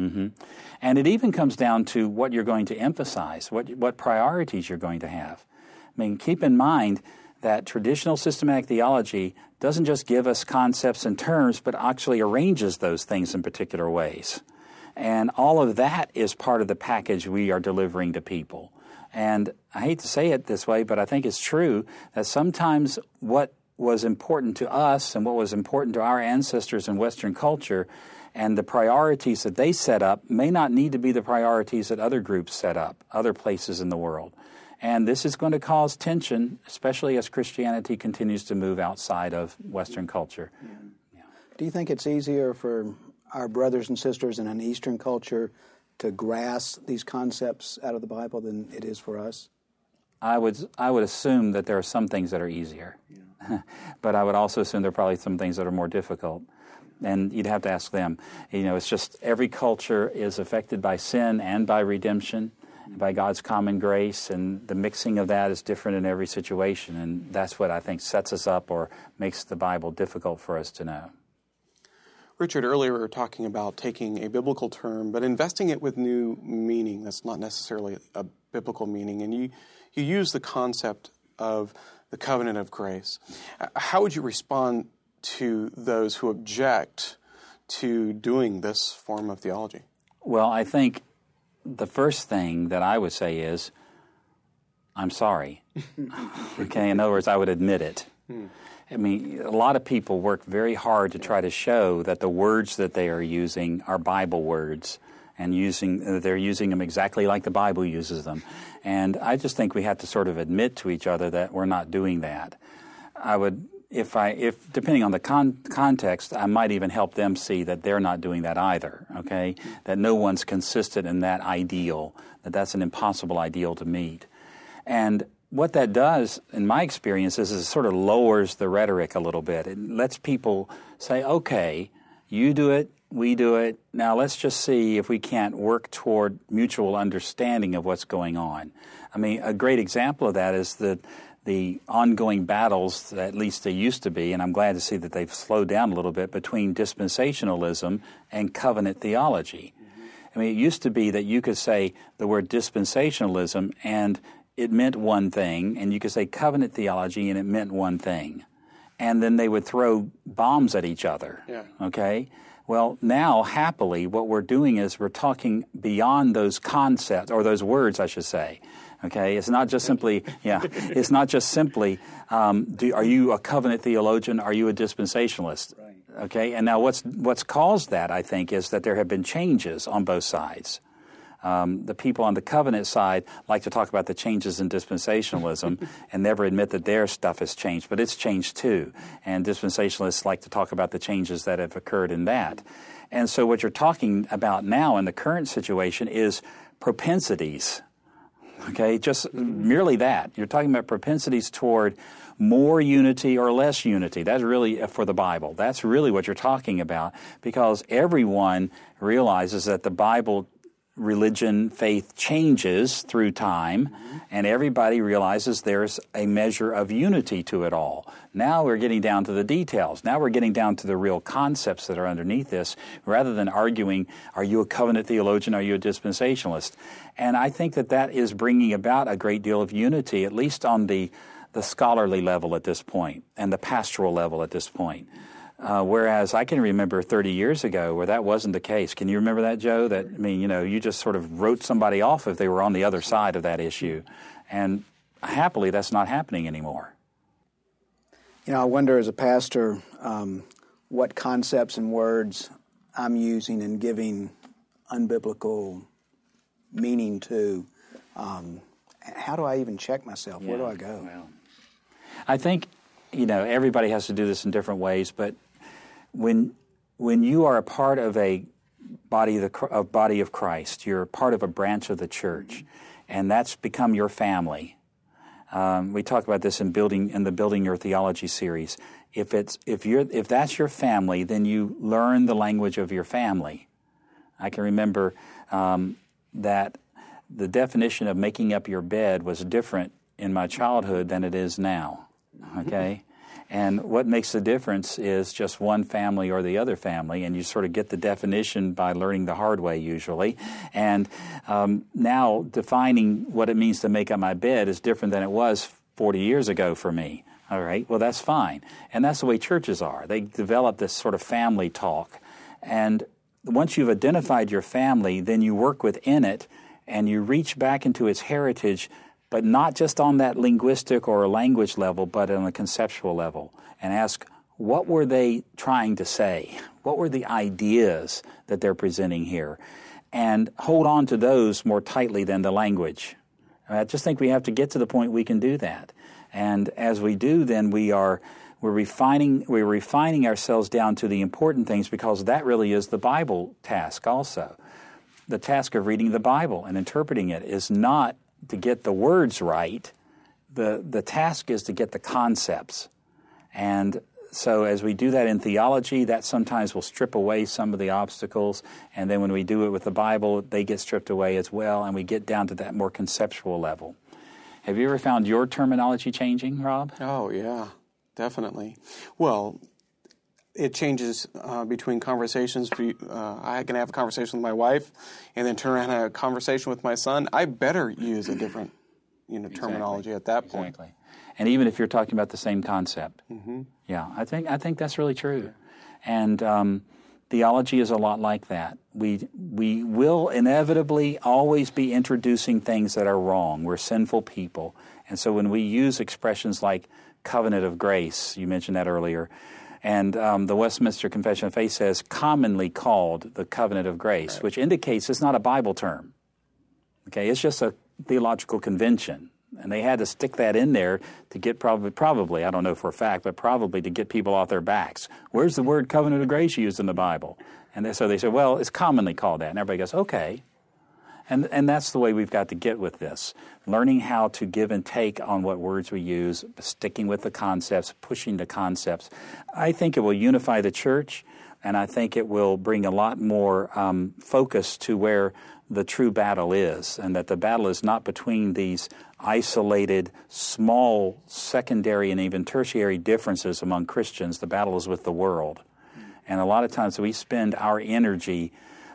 S2: And it even comes down to what you're going to emphasize, what priorities you're going to have. I mean, keep in mind that traditional systematic theology doesn't just give us concepts and terms, but actually arranges those things in particular ways. And all of that is part of the package we are delivering to people. And I hate to say it this way, but I think it's true that sometimes what was important to us and what was important to our ancestors in Western culture and the priorities that they set up may not need to be the priorities that other groups set up, other places in the world. And this is going to cause tension, especially as Christianity continues to move outside of Western culture.
S3: Yeah. Do you think it's easier for our brothers and sisters in an Eastern culture to grasp these concepts out of the Bible than it is for us?
S2: I would assume that there are some things that are easier, but I would also assume there are probably some things that are more difficult. And you'd have to ask them. You know, it's just every culture is affected by sin and by redemption, by God's common grace, and the mixing of that is different in every situation. And that's what I think sets us up or makes the Bible difficult for us to know.
S1: Richard, earlier we were talking about taking a biblical term, but investing it with new meaning that's not necessarily a biblical meaning. And you use the concept of the covenant of grace. How would you respond to those who object to doing this form of theology?
S2: Well, I think the first thing that I would say is, I'm sorry. Okay, in other words, I would admit it. I mean, a lot of people work very hard to try to show that the words that they are using are Bible words, and they're using them exactly like the Bible uses them. And I just think we have to sort of admit to each other that we're not doing that. I would, if depending on the context, I might even help them see that they're not doing that either, okay? That no one's consistent in that ideal, that's an impossible ideal to meet. And what that does, in my experience, is it sort of lowers the rhetoric a little bit. It lets people say, okay, you do it, we do it, now let's just see if we can't work toward mutual understanding of what's going on. I mean, a great example of that is the ongoing battles, at least they used to be, and I'm glad to see that they've slowed down a little bit, between dispensationalism and covenant theology. I mean, it used to be that you could say the word dispensationalism and it meant one thing, and you could say covenant theology and it meant one thing. And then they would throw bombs at each other, okay? Well, now, happily, what we're doing is we're talking beyond those concepts, or those words, I should say. Okay, it's not just simply, it's not just simply, are you a covenant theologian? Are you a dispensationalist? Right. Okay, and now what's caused that, I think, is that there have been changes on both sides. The people on the covenant side like to talk about the changes in dispensationalism and never admit that their stuff has changed, but it's changed too. And dispensationalists like to talk about the changes that have occurred in that. And so what you're talking about now in the current situation is propensities. Okay, just merely that. You're talking about propensities toward more unity or less unity. That's really for the Bible. That's really what you're talking about, because everyone realizes that the Bible religion, faith changes through time, and everybody realizes there's a measure of unity to it all. Now we're getting down to the details. Now we're getting down to the real concepts that are underneath this, rather than arguing, are you a covenant theologian, are you a dispensationalist? And I think that is bringing about a great deal of unity, at least on the scholarly level at this point, and the pastoral level at this point. Whereas I can remember 30 years ago where that wasn't the case. Can you remember that, Joe? You just sort of wrote somebody off if they were on the other side of that issue. And happily, that's not happening anymore.
S3: I wonder as a pastor what concepts and words I'm using and giving unbiblical meaning to. How do I even check myself? Where do I go?
S2: Well, I think, everybody has to do this in different ways, but when you are a part of a body of Christ, you're part of a branch of the church, and that's become your family. We talk about this in the Building Your Theology series. If that's your family, then you learn the language of your family. I can remember that the definition of making up your bed was different in my childhood than it is now. Okay. And what makes the difference is just one family or the other family, and you sort of get the definition by learning the hard way usually. And now defining what it means to make up my bed is different than it was 40 years ago for me. All right, well, that's fine. And that's the way churches are. They develop this sort of family talk. And once you've identified your family, then you work within it and you reach back into its heritage, but not just on that linguistic or language level, but on a conceptual level, and ask, what were they trying to say? What were the ideas that they're presenting here? And hold on to those more tightly than the language. I just think we have to get to the point we can do that. And as we do, then we're refining ourselves down to the important things, because that really is the Bible task also. The task of reading the Bible and interpreting it is not to get the words right. The task is to get the concepts. And so as we do that in theology, that sometimes will strip away some of the obstacles. And then when we do it with the Bible, they get stripped away as well, and we get down to that more conceptual level. Have you ever found your terminology changing, Rob?
S1: Oh, yeah, definitely. Well, it changes between conversations. I can have a conversation with my wife and then turn around and have a conversation with my son. I better use a different terminology at that point.
S2: Exactly. And even if you're talking about the same concept. Mm-hmm. Yeah, I think that's really true. And theology is a lot like that. We will inevitably always be introducing things that are wrong. We're sinful people. And so when we use expressions like covenant of grace, you mentioned that earlier, and the Westminster Confession of Faith says commonly called the covenant of grace, right, which indicates it's not a Bible term. Okay, it's just a theological convention. And they had to stick that in there to get probably, I don't know for a fact, but probably to get people off their backs. Where's the word covenant of grace used in the Bible? And so they said, well, it's commonly called that. And everybody goes, okay. And that's the way we've got to get with this. Learning how to give and take on what words we use, sticking with the concepts, pushing the concepts. I think it will unify the church, and I think it will bring a lot more focus to where the true battle is, and that the battle is not between these isolated, small, secondary, and even tertiary differences among Christians. The battle is with the world. And a lot of times we spend our energy,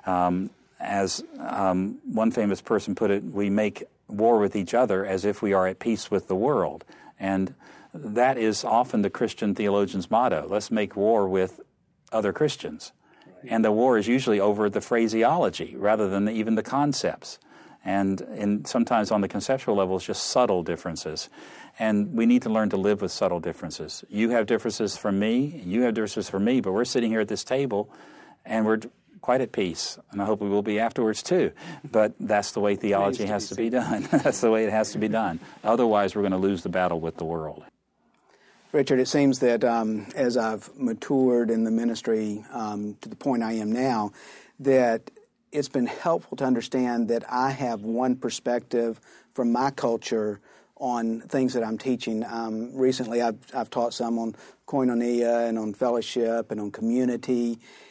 S2: as one famous person put it, we make war with each other as if we are at peace with the world. And that is often the Christian theologian's motto. Let's make war with other Christians. And the war is usually over the phraseology rather than even the concepts. And sometimes on the conceptual level, it's just subtle differences. And we need to learn to live with subtle differences. You have differences from me, you have differences from me, but we're sitting here at this table and we're quite at peace. And I hope we will be afterwards too. But that's the way theology has to be done. That's the way it has to be done. Otherwise, we're going to lose the battle with the world.
S3: Richard, it seems that as I've matured in the ministry to the point I am now, that it's been helpful to understand that I have one perspective from my culture on things that I'm teaching. Recently, I've taught some on koinonia and on fellowship and on community,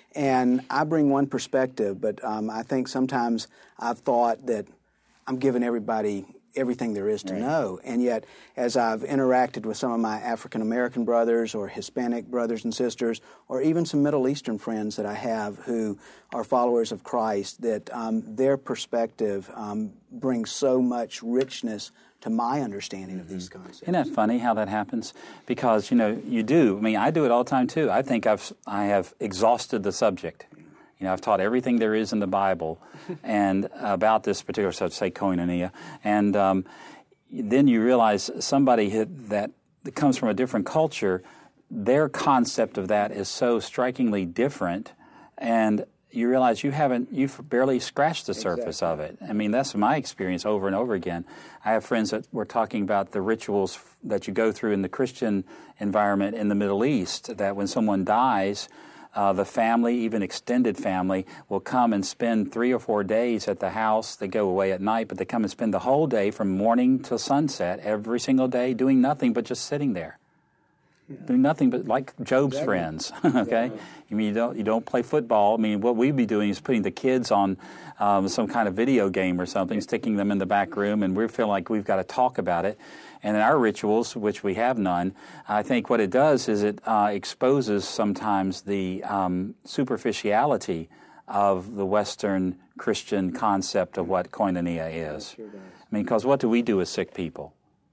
S3: And I bring one perspective, but I think sometimes I've thought that I'm giving everybody everything there is to know. And yet, as I've interacted with some of my African American brothers or Hispanic brothers and sisters, or even some Middle Eastern friends that I have who are followers of Christ, that their perspective brings so much richness to my understanding of these concepts.
S2: Isn't that funny how that happens? Because, you do. I mean, I do it all the time, too. I think I have exhausted the subject. I've taught everything there is in the Bible and about this particular subject, say koinonia. And then you realize somebody that comes from a different culture, their concept of that is so strikingly different, and you realize you've barely scratched the surface of it. I mean, that's my experience over and over again. I have friends that were talking about the rituals that you go through in the Christian environment in the Middle East, that when someone dies, the family, even extended family, will come and spend 3 or 4 days at the house. They go away at night, but they come and spend the whole day from morning till sunset, every single day, doing nothing but just sitting there. Doing nothing but like Job's friends, okay? I mean, you don't play football. I mean, what we'd be doing is putting the kids on some kind of video game or something, sticking them in the back room, and we feel like we've got to talk about it. And in our rituals, which we have none, I think what it does is it exposes sometimes the superficiality of the Western Christian concept of what koinonia is. Sure does. I mean, because what do we do with sick people?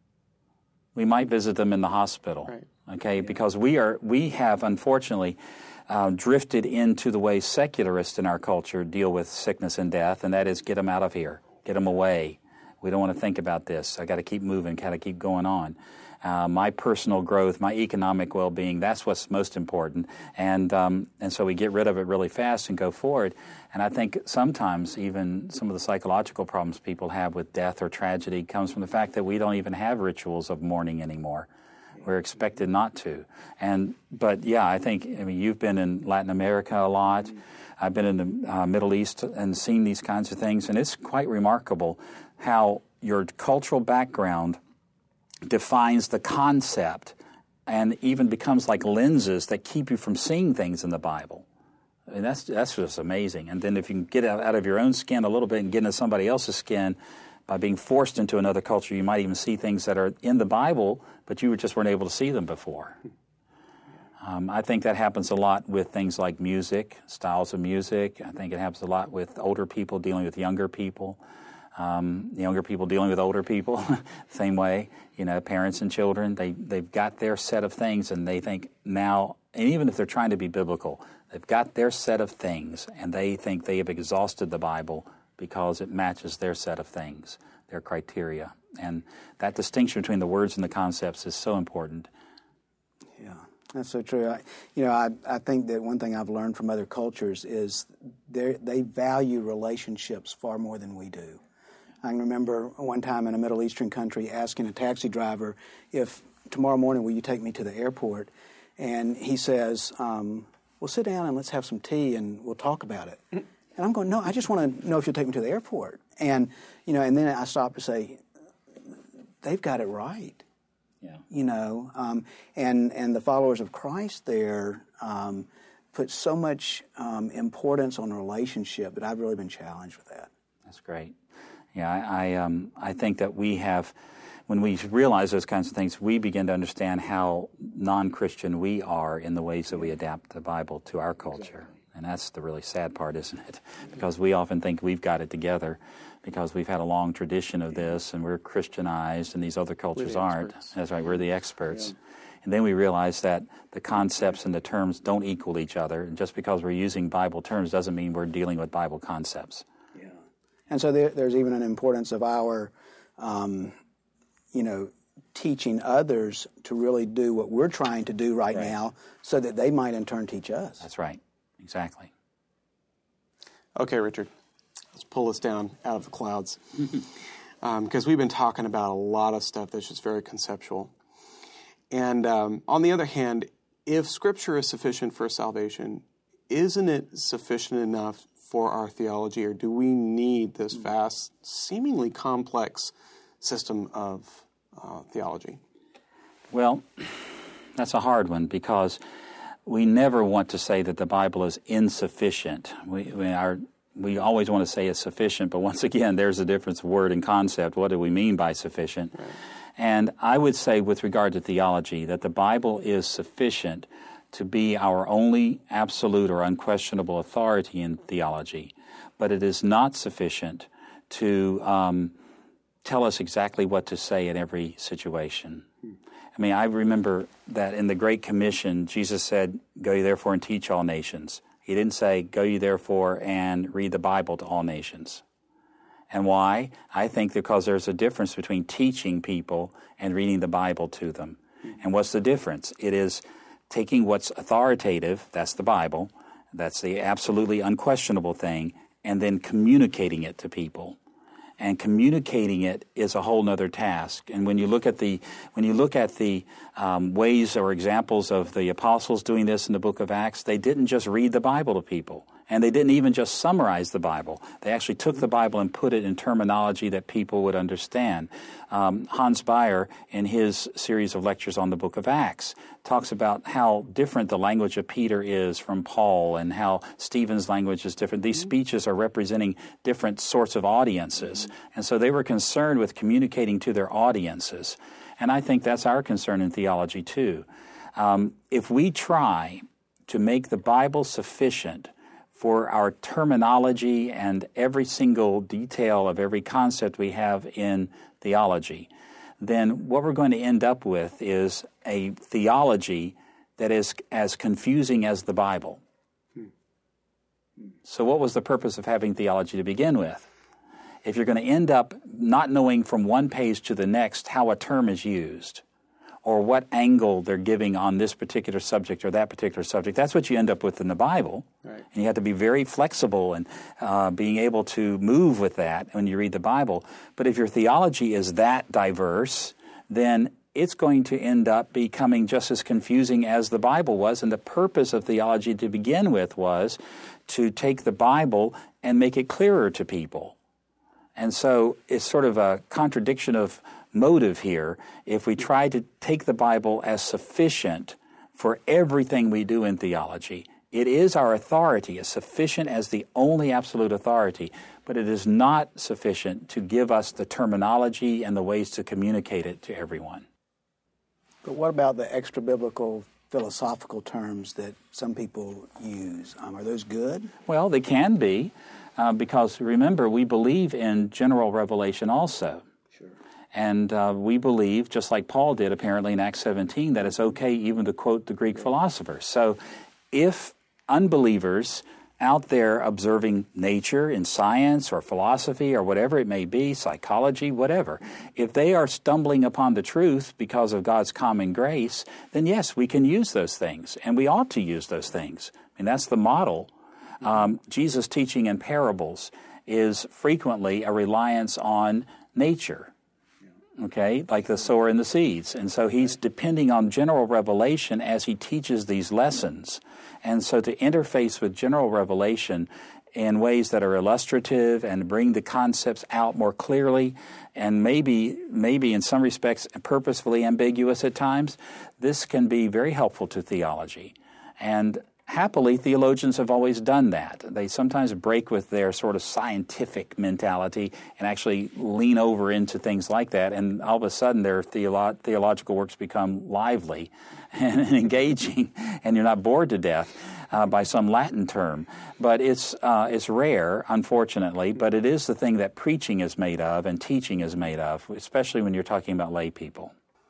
S2: We might visit them in the hospital. Right. Okay, because we have unfortunately drifted into the way secularists in our culture deal with sickness and death, and that is get them out of here, get them away. We don't want to think about this. I got to keep moving, got to keep going on. My personal growth, my economic well-being, that's what's most important, and so we get rid of it really fast and go forward. And I think sometimes even some of the psychological problems people have with death or tragedy comes from the fact that we don't even have rituals of mourning anymore. We're expected not to. But I think, you've been in Latin America a lot. I've been in the Middle East and seen these kinds of things, and it's quite remarkable how your cultural background defines the concept and even becomes like lenses that keep you from seeing things in the Bible. And that's just amazing. And then if you can get out of your own skin a little bit and get into somebody else's skin, by being forced into another culture, you might even see things that are in the Bible, but you just weren't able to see them before. I think that happens a lot with things like music, styles of music. I think it happens a lot with older people dealing with younger people, younger people dealing with older people, same way. Parents and children, they've got their set of things, and they think now, and even if they're trying to be biblical, they've got their set of things, and they think they have exhausted the Bible because it matches their set of things, their criteria. And that distinction between the words and the concepts is so important.
S3: Yeah, that's so true. I think that one thing I've learned from other cultures is they value relationships far more than we do. I can remember one time in a Middle Eastern country asking a taxi driver, if tomorrow morning will you take me to the airport? And he says, well, sit down and let's have some tea and we'll talk about it. And I'm going, no, I just want to know if you'll take me to the airport. And, and then I stop to say, they've got it right. Yeah. And the followers of Christ there put so much importance on relationship that I've really been challenged with that.
S2: That's great. Yeah, I think that we have, when we realize those kinds of things, we begin to understand how non-Christian we are in the ways that we adapt the Bible to our culture. Exactly. And that's the really sad part, isn't it? Because we often think we've got it together because we've had a long tradition of this and we're Christianized and these other cultures aren't. That's right, we're the experts. Yeah. And then we realize that the concepts and the terms don't equal each other. And just because we're using Bible terms doesn't mean we're dealing with Bible concepts.
S3: Yeah. And so there's even an importance of our, teaching others to really do what we're trying to do right now so that they might in turn teach us.
S2: That's right. Exactly.
S1: Okay, Richard, let's pull this down out of the clouds. Because we've been talking about a lot of stuff that's just very conceptual. And on the other hand, if Scripture is sufficient for salvation, isn't it sufficient enough for our theology, or do we need this vast, seemingly complex system of theology?
S2: Well, that's a hard one because we never want to say that the Bible is insufficient. We always want to say it's sufficient, but once again, there's a difference of word and concept. What do we mean by sufficient? Right. And I would say with regard to theology that the Bible is sufficient to be our only absolute or unquestionable authority in theology, but it is not sufficient to tell us exactly what to say in every situation. I mean, I remember that in the Great Commission, Jesus said, "Go ye therefore and teach all nations." He didn't say, "Go ye therefore and read the Bible to all nations." And why? I think because there's a difference between teaching people and reading the Bible to them. And what's the difference? It is taking what's authoritative, that's the Bible, that's the absolutely unquestionable thing, and then communicating it to people. And communicating it is a whole other task. And when you look at the ways or examples of the apostles doing this in the book of Acts, they didn't just read the Bible to people, and they didn't even just summarize the Bible. They actually took the Bible and put it in terminology that people would understand. Hans Beyer, in his series of lectures on the book of Acts, talks about how different the language of Peter is from Paul and how Stephen's language is different. These speeches are representing different sorts of audiences. And so they were concerned with communicating to their audiences. And I think that's our concern in theology too. If we try to make the Bible sufficient for our terminology and every single detail of every concept we have in theology, then what we're going to end up with is a theology that is as confusing as the Bible. So what was the purpose of having theology to begin with? If you're going to end up not knowing from one page to the next how a term is used or what angle they're giving on this particular subject or that particular subject, that's what you end up with in the Bible. Right. And you have to be very flexible and being able to move with that when you read the Bible. But if your theology is that diverse, then it's going to end up becoming just as confusing as the Bible was. And the purpose of theology to begin with was to take the Bible and make it clearer to people. And so it's sort of a contradiction of motive here if we try to take the Bible as sufficient for everything we do in theology. It is our authority, as sufficient as the only absolute authority, but it is not sufficient to give us the terminology and the ways to communicate it to everyone.
S3: But what about the extra-biblical philosophical terms that some people use? Are those good?
S2: Well, they can be, because remember, we believe in general revelation also. Sure. And we believe, just like Paul did apparently in Acts 17, that it's okay even to quote the Greek philosophers. So if unbelievers out there observing nature in science or philosophy or whatever it may be, psychology, whatever, if they are stumbling upon the truth because of God's common grace, then yes, we can use those things, and we ought to use those things. I mean, that's the model. Jesus' teaching in parables is frequently a reliance on nature, okay, like the sower and the seeds. And so he's depending on general revelation as he teaches these lessons. And so to interface with general revelation in ways that are illustrative and bring the concepts out more clearly and maybe in some respects purposefully ambiguous at times, this can be very helpful to theology. And happily, theologians have always done that. They sometimes break with their sort of scientific mentality and actually lean over into things like that, and all of a sudden their theological works become lively and engaging, and you're not bored to death by some Latin term. But it's rare, unfortunately, but it is the thing that preaching is made of and teaching is made of, especially when you're talking about lay people.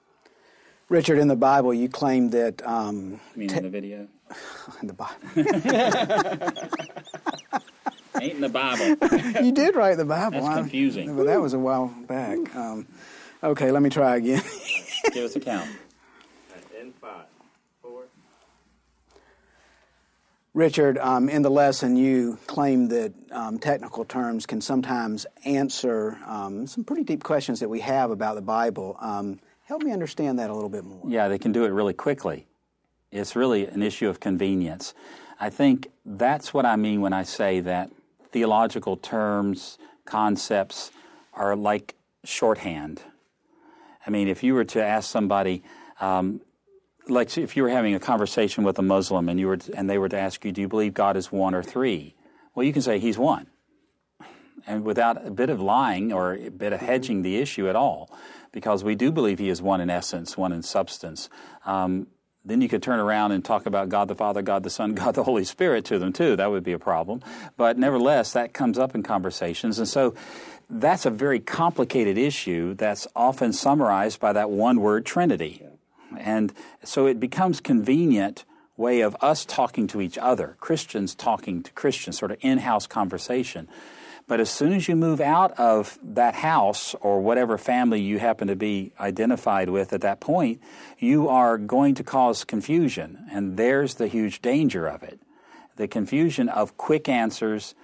S3: Richard, in the Bible, you claim that...
S2: You mean in the video?
S3: In the Bible.
S2: Ain't in the Bible.
S3: You did write the Bible.
S2: That's confusing.
S3: But that was a while back. Okay, let me try again.
S2: Give us a count.
S4: In 5, 4.
S3: Richard, in the lesson, you claim that technical terms can sometimes answer some pretty deep questions that we have about the Bible. Help me understand that a little bit more.
S2: Yeah, they can do it really quickly. It's really an issue of convenience. I think that's what I mean when I say that theological terms, concepts are like shorthand. I mean, if you were to ask somebody, like if you were having a conversation with a Muslim and they were to ask you, do you believe God is one or three? Well, you can say he's one, and without a bit of lying or a bit of hedging the issue at all, because we do believe he is one in essence, one in substance. Then you could turn around and talk about God the Father, God the Son, God the Holy Spirit to them too. That would be a problem. But nevertheless, that comes up in conversations. And so that's a very complicated issue that's often summarized by that one-word Trinity. And so it becomes convenient way of us talking to each other, Christians talking to Christians, sort of in-house conversation. But as soon as you move out of that house or whatever family you happen to be identified with at that point, you are going to cause confusion. And there's the huge danger of it. The confusion of quick answers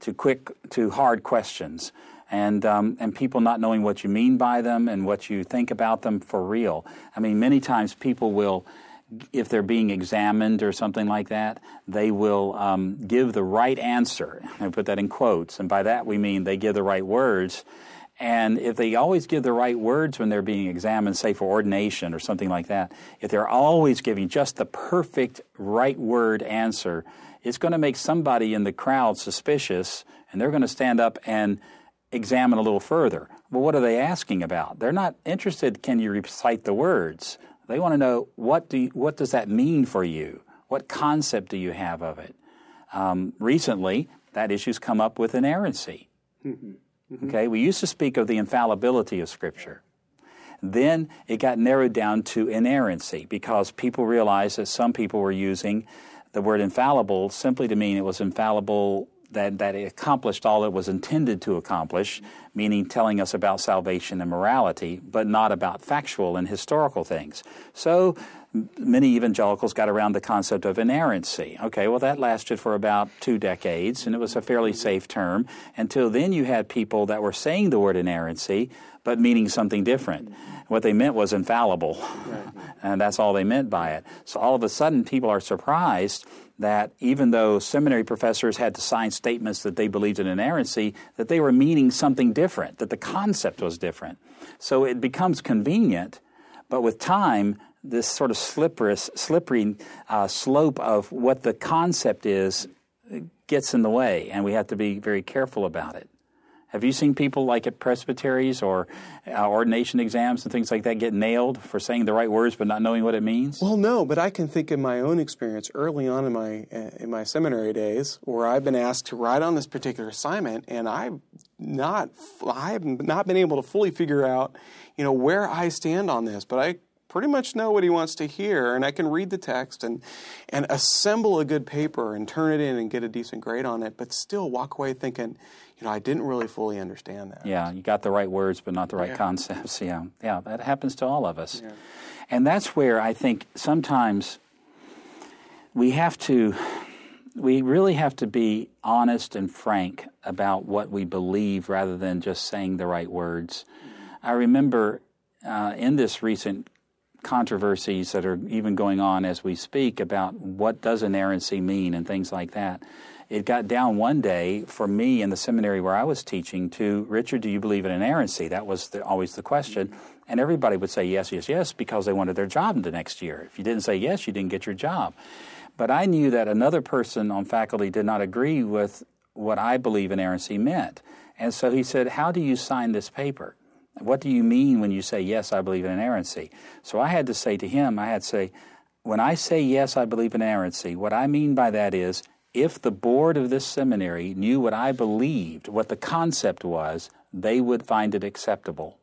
S2: to hard questions. And people not knowing what you mean by them and what you think about them for real. I mean, many times people will, if they're being examined or something like that, they will give the right answer. I put that in quotes, and by that we mean they give the right words. And if they always give the right words when they're being examined, say for ordination or something like that, if they're always giving just the perfect right word answer, it's going to make somebody in the crowd suspicious, and they're going to stand up and examine a little further. Well, what are they asking about? They're not interested, can you recite the words? They want to know, what does that mean for you? What concept do you have of it? Recently, that issue's come up with inerrancy. Okay, we used to speak of the infallibility of Scripture. Then it got narrowed down to inerrancy because people realized that some people were using the word infallible simply to mean it was infallible, that it accomplished all it was intended to accomplish, meaning telling us about salvation and morality, but not about factual and historical things. So many evangelicals got around the concept of inerrancy. Okay, well, that lasted for about 2 decades, and it was a fairly safe term, until then you had people that were saying the word inerrancy, but meaning something different. What they meant was infallible, and that's all they meant by it. So all of a sudden, people are surprised that even though seminary professors had to sign statements that they believed in inerrancy, that they were meaning something different, that the concept was different. So it becomes convenient, but with time, this sort of slippery slope of what the concept is gets in the way, and we have to be very careful about it. Have you seen people like at presbyteries or ordination exams and things like that get nailed for saying the right words but not knowing what it means?
S1: Well, no, but I can think in my own experience early on in my seminary days where I've been asked to write on this particular assignment, and I have not been able to fully figure out, where I stand on this, but I pretty much know what he wants to hear, and I can read the text and assemble a good paper and turn it in and get a decent grade on it, but still walk away thinking, I didn't really fully understand that.
S2: Yeah, you got the right words but not the right concepts. Yeah, that happens to all of us.
S1: Yeah.
S2: And that's where I think sometimes we really have to be honest and frank about what we believe rather than just saying the right words. I remember in this recent controversies that are even going on as we speak about what does inerrancy mean and things like that. It got down one day for me in the seminary where I was teaching to, Richard, do you believe in inerrancy? That was always the question. And everybody would say yes, yes, yes, because they wanted their job the next year. If you didn't say yes, you didn't get your job. But I knew that another person on faculty did not agree with what I believe inerrancy meant. And so he said, how do you sign this paper? What do you mean when you say, yes, I believe in inerrancy? So I had to say to him, when I say, yes, I believe in inerrancy, what I mean by that is, if the board of this seminary knew what I believed, what the concept was, they would find it acceptable.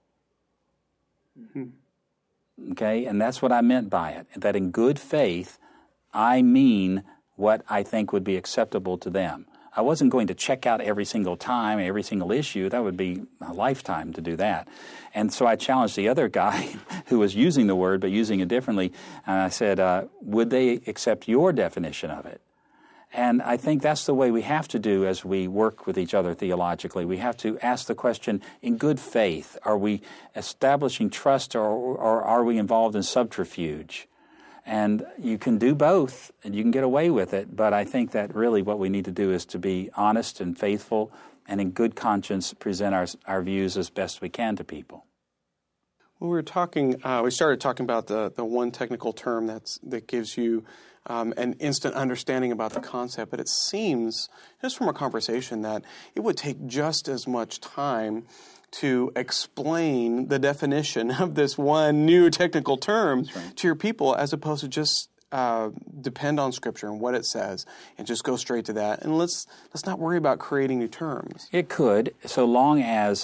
S2: Mm-hmm. Okay? And that's what I meant by it, that in good faith, I mean what I think would be acceptable to them. I wasn't going to check out every single time, every single issue. That would be a lifetime to do that. And so I challenged the other guy who was using the word but using it differently, and I said, would they accept your definition of it? And I think that's the way we have to do as we work with each other theologically. We have to ask the question, in good faith, are we establishing trust or are we involved in subterfuge? And you can do both, and you can get away with it, but I think that really what we need to do is to be honest and faithful and in good conscience present our views as best we can to people.
S1: When we were talking, we started talking about the one technical term that gives you an instant understanding about the concept, but it seems, just from our conversation, that it would take just as much time to explain the definition of this one new technical term to your people, as opposed to just depend on Scripture and what it says and just go straight to that. And let's not worry about creating new terms.
S2: It could, so long as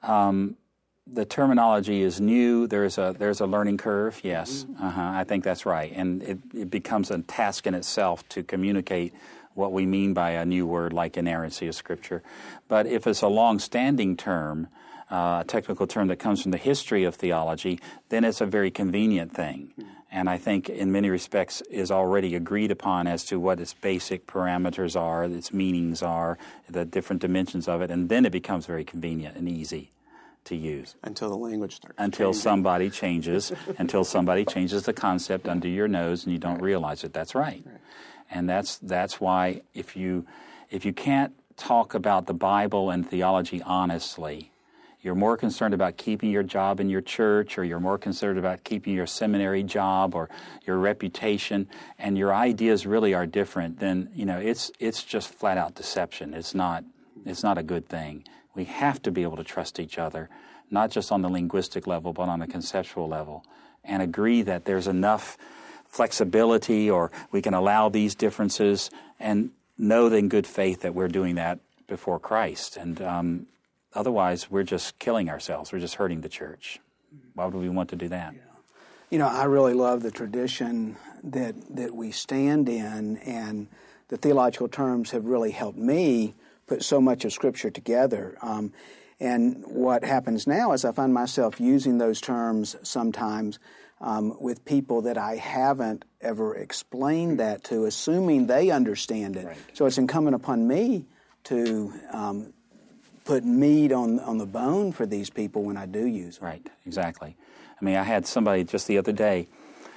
S2: the terminology is new. There's a learning curve. Yes, I think that's right, and it becomes a task in itself to communicate what we mean by a new word like inerrancy of Scripture. But if it's a long-standing term, a technical term that comes from the history of theology, then it's a very convenient thing. And I think in many respects is already agreed upon as to what its basic parameters are, its meanings are, the different dimensions of it, and then it becomes very convenient and easy to use.
S1: Until the language starts
S2: Until
S1: changing.
S2: somebody changes, until somebody changes the concept under your nose and you don't realize it. That's right. And that's why if you can't talk about the Bible and theology honestly, you're more concerned about keeping your job in your church, or you're more concerned about keeping your seminary job or your reputation, and your ideas really are different, then it's just flat out deception. It's not a good thing. We have to be able to trust each other, not just on the linguistic level, but on the conceptual level, and agree that there's enough flexibility, or we can allow these differences, and know in good faith that we're doing that before Christ. And otherwise, we're just killing ourselves. We're just hurting the church. Why would we want to do that?
S3: I really love the tradition that we stand in, and the theological terms have really helped me put so much of Scripture together. And what happens now is I find myself using those terms sometimes with people that I haven't ever explained that to, assuming they understand it. Right. So it's incumbent upon me to put meat on the bone for these people when I do use it.
S2: Right, exactly. I mean, I had somebody just the other day,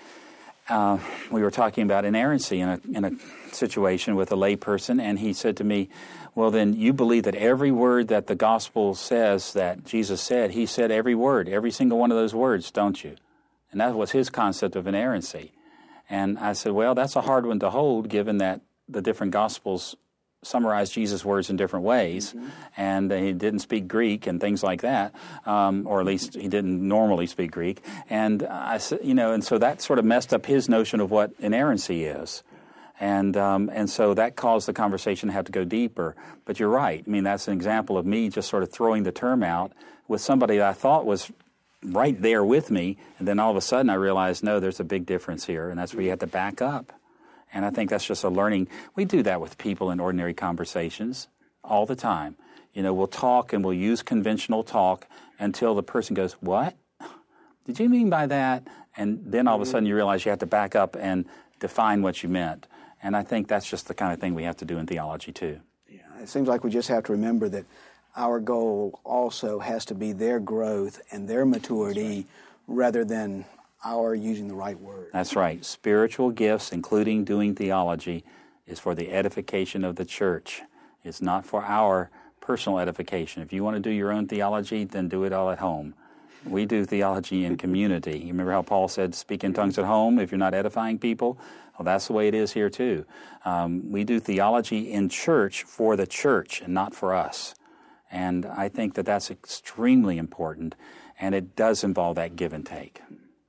S2: we were talking about inerrancy in a situation with a lay person, and he said to me, well, then you believe that every word that the gospel says that Jesus said, he said every word, every single one of those words, don't you? And that was his concept of inerrancy. And I said, well, that's a hard one to hold, given that the different gospels summarize Jesus' words in different ways, and he didn't speak Greek and things like that, or at least he didn't normally speak Greek. And I said, and so that sort of messed up his notion of what inerrancy is. And so that caused the conversation to have to go deeper. But you're right. I mean, that's an example of me just sort of throwing the term out with somebody that I thought was right there with me, and then all of a sudden I realized, no, there's a big difference here, and that's where you have to back up. And I think that's just a learning. We do that with people in ordinary conversations all the time. We'll talk and we'll use conventional talk until the person goes, what? Did you mean by that? And then all of a sudden you realize you have to back up and define what you meant. And I think that's just the kind of thing we have to do in theology too.
S3: Yeah, it seems like we just have to remember that our goal also has to be their growth and their maturity rather than our using the right word.
S2: That's right. Spiritual gifts, including doing theology, is for the edification of the church. It's not for our personal edification. If you want to do your own theology, then do it all at home. We do theology in community. You remember how Paul said, speak in tongues at home if you're not edifying people? Well, that's the way it is here too. We do theology in church for the church and not for us. And I think that that's extremely important, and it does involve that give and take.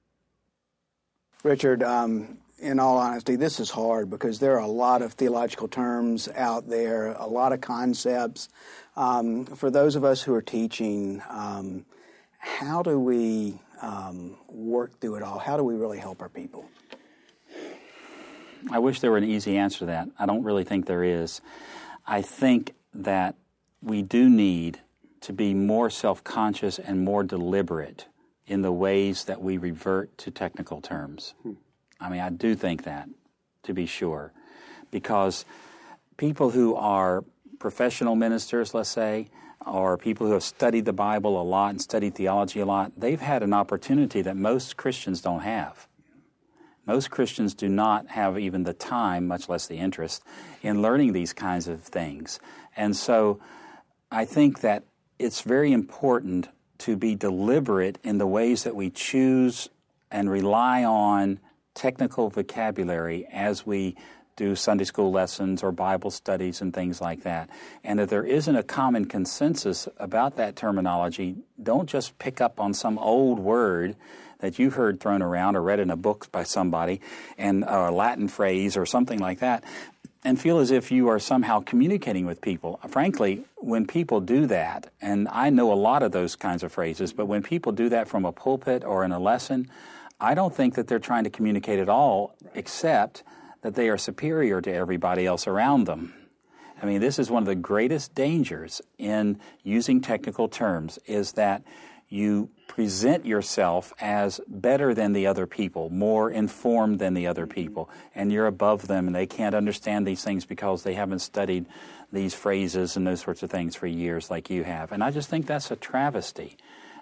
S3: Richard, in all honesty, this is hard because there are a lot of theological terms out there, a lot of concepts. For those of us who are teaching, how do we work through it all? How do we really help our people?
S2: I wish there were an easy answer to that. I don't really think there is. I think that we do need to be more self-conscious and more deliberate in the ways that we revert to technical terms. I mean, I do think that, to be sure, because people who are professional ministers, let's say, or people who have studied the Bible a lot and studied theology a lot, they've had an opportunity that most Christians don't have. Most Christians do not have even the time, much less the interest, in learning these kinds of things. And so I think that it's very important to be deliberate in the ways that we choose and rely on technical vocabulary as we do Sunday school lessons or Bible studies and things like that. And if there isn't a common consensus about that terminology, don't just pick up on some old word that you heard thrown around or read in a book by somebody, and a Latin phrase or something like that, and feel as if you are somehow communicating with people. Frankly, when people do that, and I know a lot of those kinds of phrases, but when people do that from a pulpit or in a lesson, I don't think that they're trying to communicate at all, except that they are superior to everybody else around them. I mean, this is one of the greatest dangers in using technical terms, is that you present yourself as better than the other people, more informed than the other people, and you're above them, and they can't understand these things because they haven't studied these phrases and those sorts of things for years like you have. And I just think that's a travesty.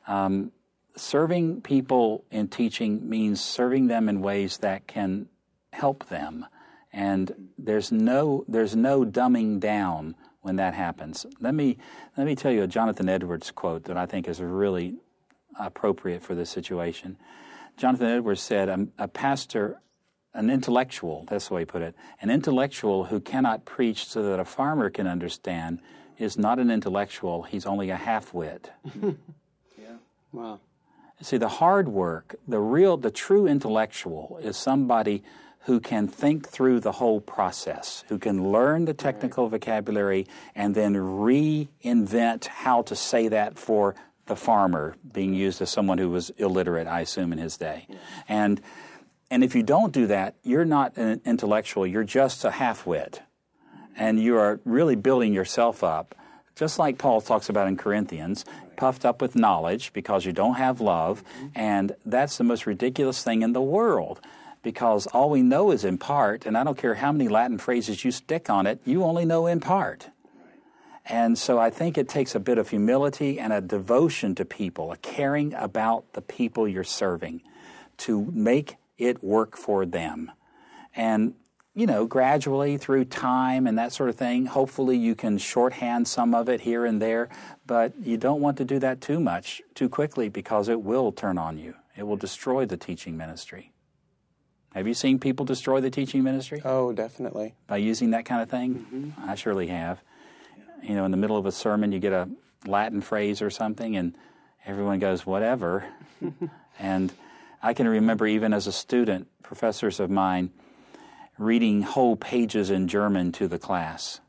S2: Serving people in teaching means serving them in ways that can help them, and there's no dumbing down when that happens. Let me tell you a Jonathan Edwards quote that I think is really appropriate for this situation. Jonathan Edwards said, a pastor, an intellectual, that's the way he put it, an intellectual who cannot preach so that a farmer can understand is not an intellectual, he's only a half-wit.
S1: Yeah. Wow.
S2: See, the hard work, the true intellectual is somebody who can think through the whole process, who can learn the technical vocabulary and then reinvent how to say that for the farmer, being used as someone who was illiterate, I assume, in his day. Yeah. And if you don't do that, you're not an intellectual, you're just a half-wit. And you are really building yourself up, just like Paul talks about in Corinthians, puffed up with knowledge because you don't have love, and that's the most ridiculous thing in the world. Because all we know is in part, and I don't care how many Latin phrases you stick on it, you only know in part. And so I think it takes a bit of humility and a devotion to people, a caring about the people you're serving, to make it work for them. And, gradually through time and that sort of thing, hopefully you can shorthand some of it here and there, but you don't want to do that too much, too quickly, because it will turn on you. It will destroy the teaching ministry. Have you seen people destroy the teaching ministry?
S1: Oh, definitely.
S2: By using that kind of thing? Mm-hmm. I surely have. Yeah. In the middle of a sermon, you get a Latin phrase or something, and everyone goes, whatever. And I can remember even as a student, professors of mine reading whole pages in German to the class.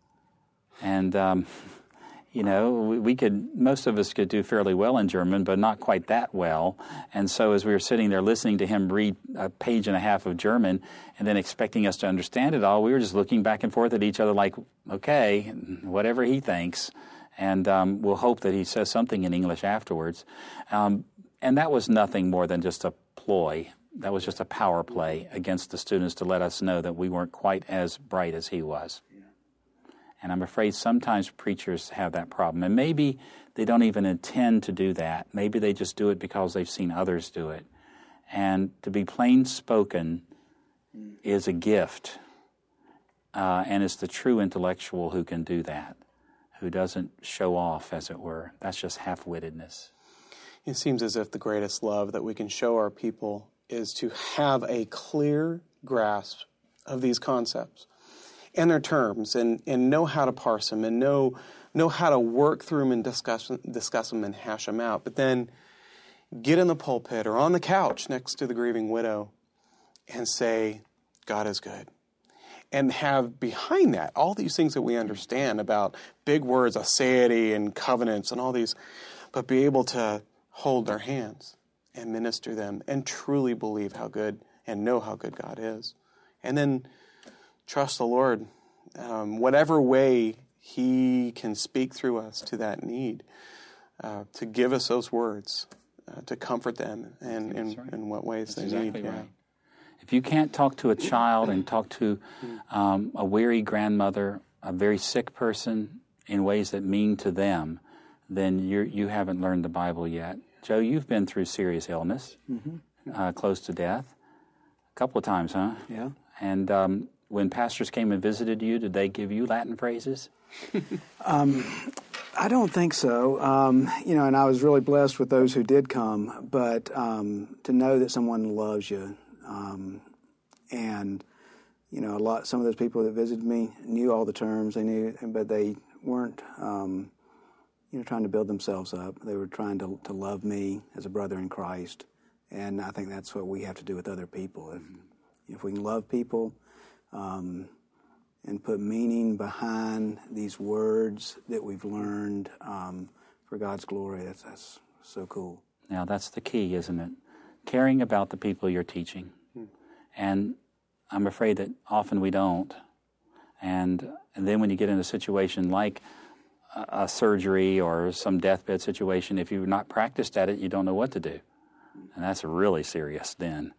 S2: And most of us could do fairly well in German, but not quite that well. And so as we were sitting there listening to him read a page and a half of German and then expecting us to understand it all, we were just looking back and forth at each other like, okay, whatever he thinks. And we'll hope that he says something in English afterwards. And that was nothing more than just a ploy. That was just a power play against the students to let us know that we weren't quite as bright as he was. And I'm afraid sometimes preachers have that problem. And maybe they don't even intend to do that. Maybe they just do it because they've seen others do it. And to be plain spoken is a gift. And it's the true intellectual who can do that, who doesn't show off, as it were. That's just half-wittedness.
S1: It seems as if the greatest love that we can show our people is to have a clear grasp of these concepts and their terms, and know how to parse them, and know how to work through them and discuss them and hash them out. But then get in the pulpit or on the couch next to the grieving widow and say, God is good. And have behind that all these things that we understand about big words, aseity and covenants and all these, but be able to hold their hands and minister them and truly believe how good and know how good God is. And then trust the Lord, whatever way He can speak through us to that need, to give us those words, to comfort them, and in what ways they need.
S2: Right. Yeah. If you can't talk to a child and talk to a weary grandmother, a very sick person, in ways that mean to them, then you haven't learned the Bible yet. Joe, you've been through serious illness, close to death, a couple of times, huh?
S3: Yeah.
S2: And when pastors came and visited you, did they give you Latin phrases?
S3: I don't think so. And I was really blessed with those who did come, but to know that someone loves you, and some of those people that visited me knew all the terms. They knew, but they weren't, trying to build themselves up. They were trying to love me as a brother in Christ, and I think that's what we have to do with other people. If we can love people. And put meaning behind these words that we've learned for God's glory. That's so cool.
S2: Now, that's the key, isn't it? Caring about the people you're teaching. And I'm afraid that often we don't. And then when you get in a situation like a surgery or some deathbed situation, if you've not practiced at it, you don't know what to do. And that's really serious then.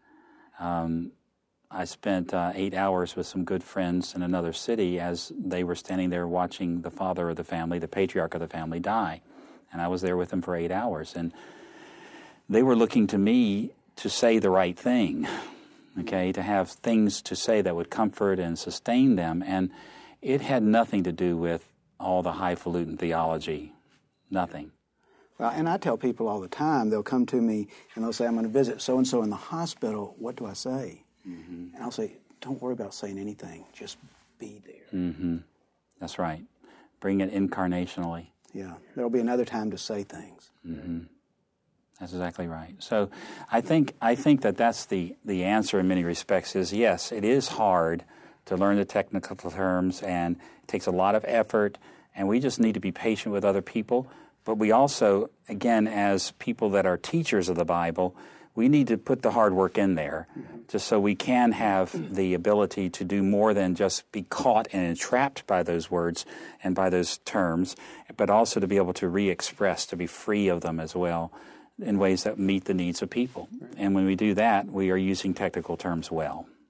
S2: I spent 8 hours with some good friends in another city as they were standing there watching the father of the family, the patriarch of the family, die. And I was there with them for 8 hours. And they were looking to me to say the right thing, to have things to say that would comfort and sustain them. And it had nothing to do with all the highfalutin theology, nothing.
S3: Well, and I tell people all the time, they'll come to me and they'll say, I'm going to visit so-and-so in the hospital. What do I say? Mm-hmm. And I'll say, don't worry about saying anything. Just be there.
S2: Mm-hmm. That's right. Bring it incarnationally.
S3: Yeah. There'll be another time to say things.
S2: Mm-hmm. That's exactly right. So I think that that's the answer in many respects is, yes, it is hard to learn the technical terms, and it takes a lot of effort, and we just need to be patient with other people. But we also, again, as people that are teachers of the Bible, we need to put the hard work in there just so we can have the ability to do more than just be caught and entrapped by those words and by those terms, but also to be able to re-express, to be free of them as well in ways that meet the needs of people. And when we do that, we are using technical terms well.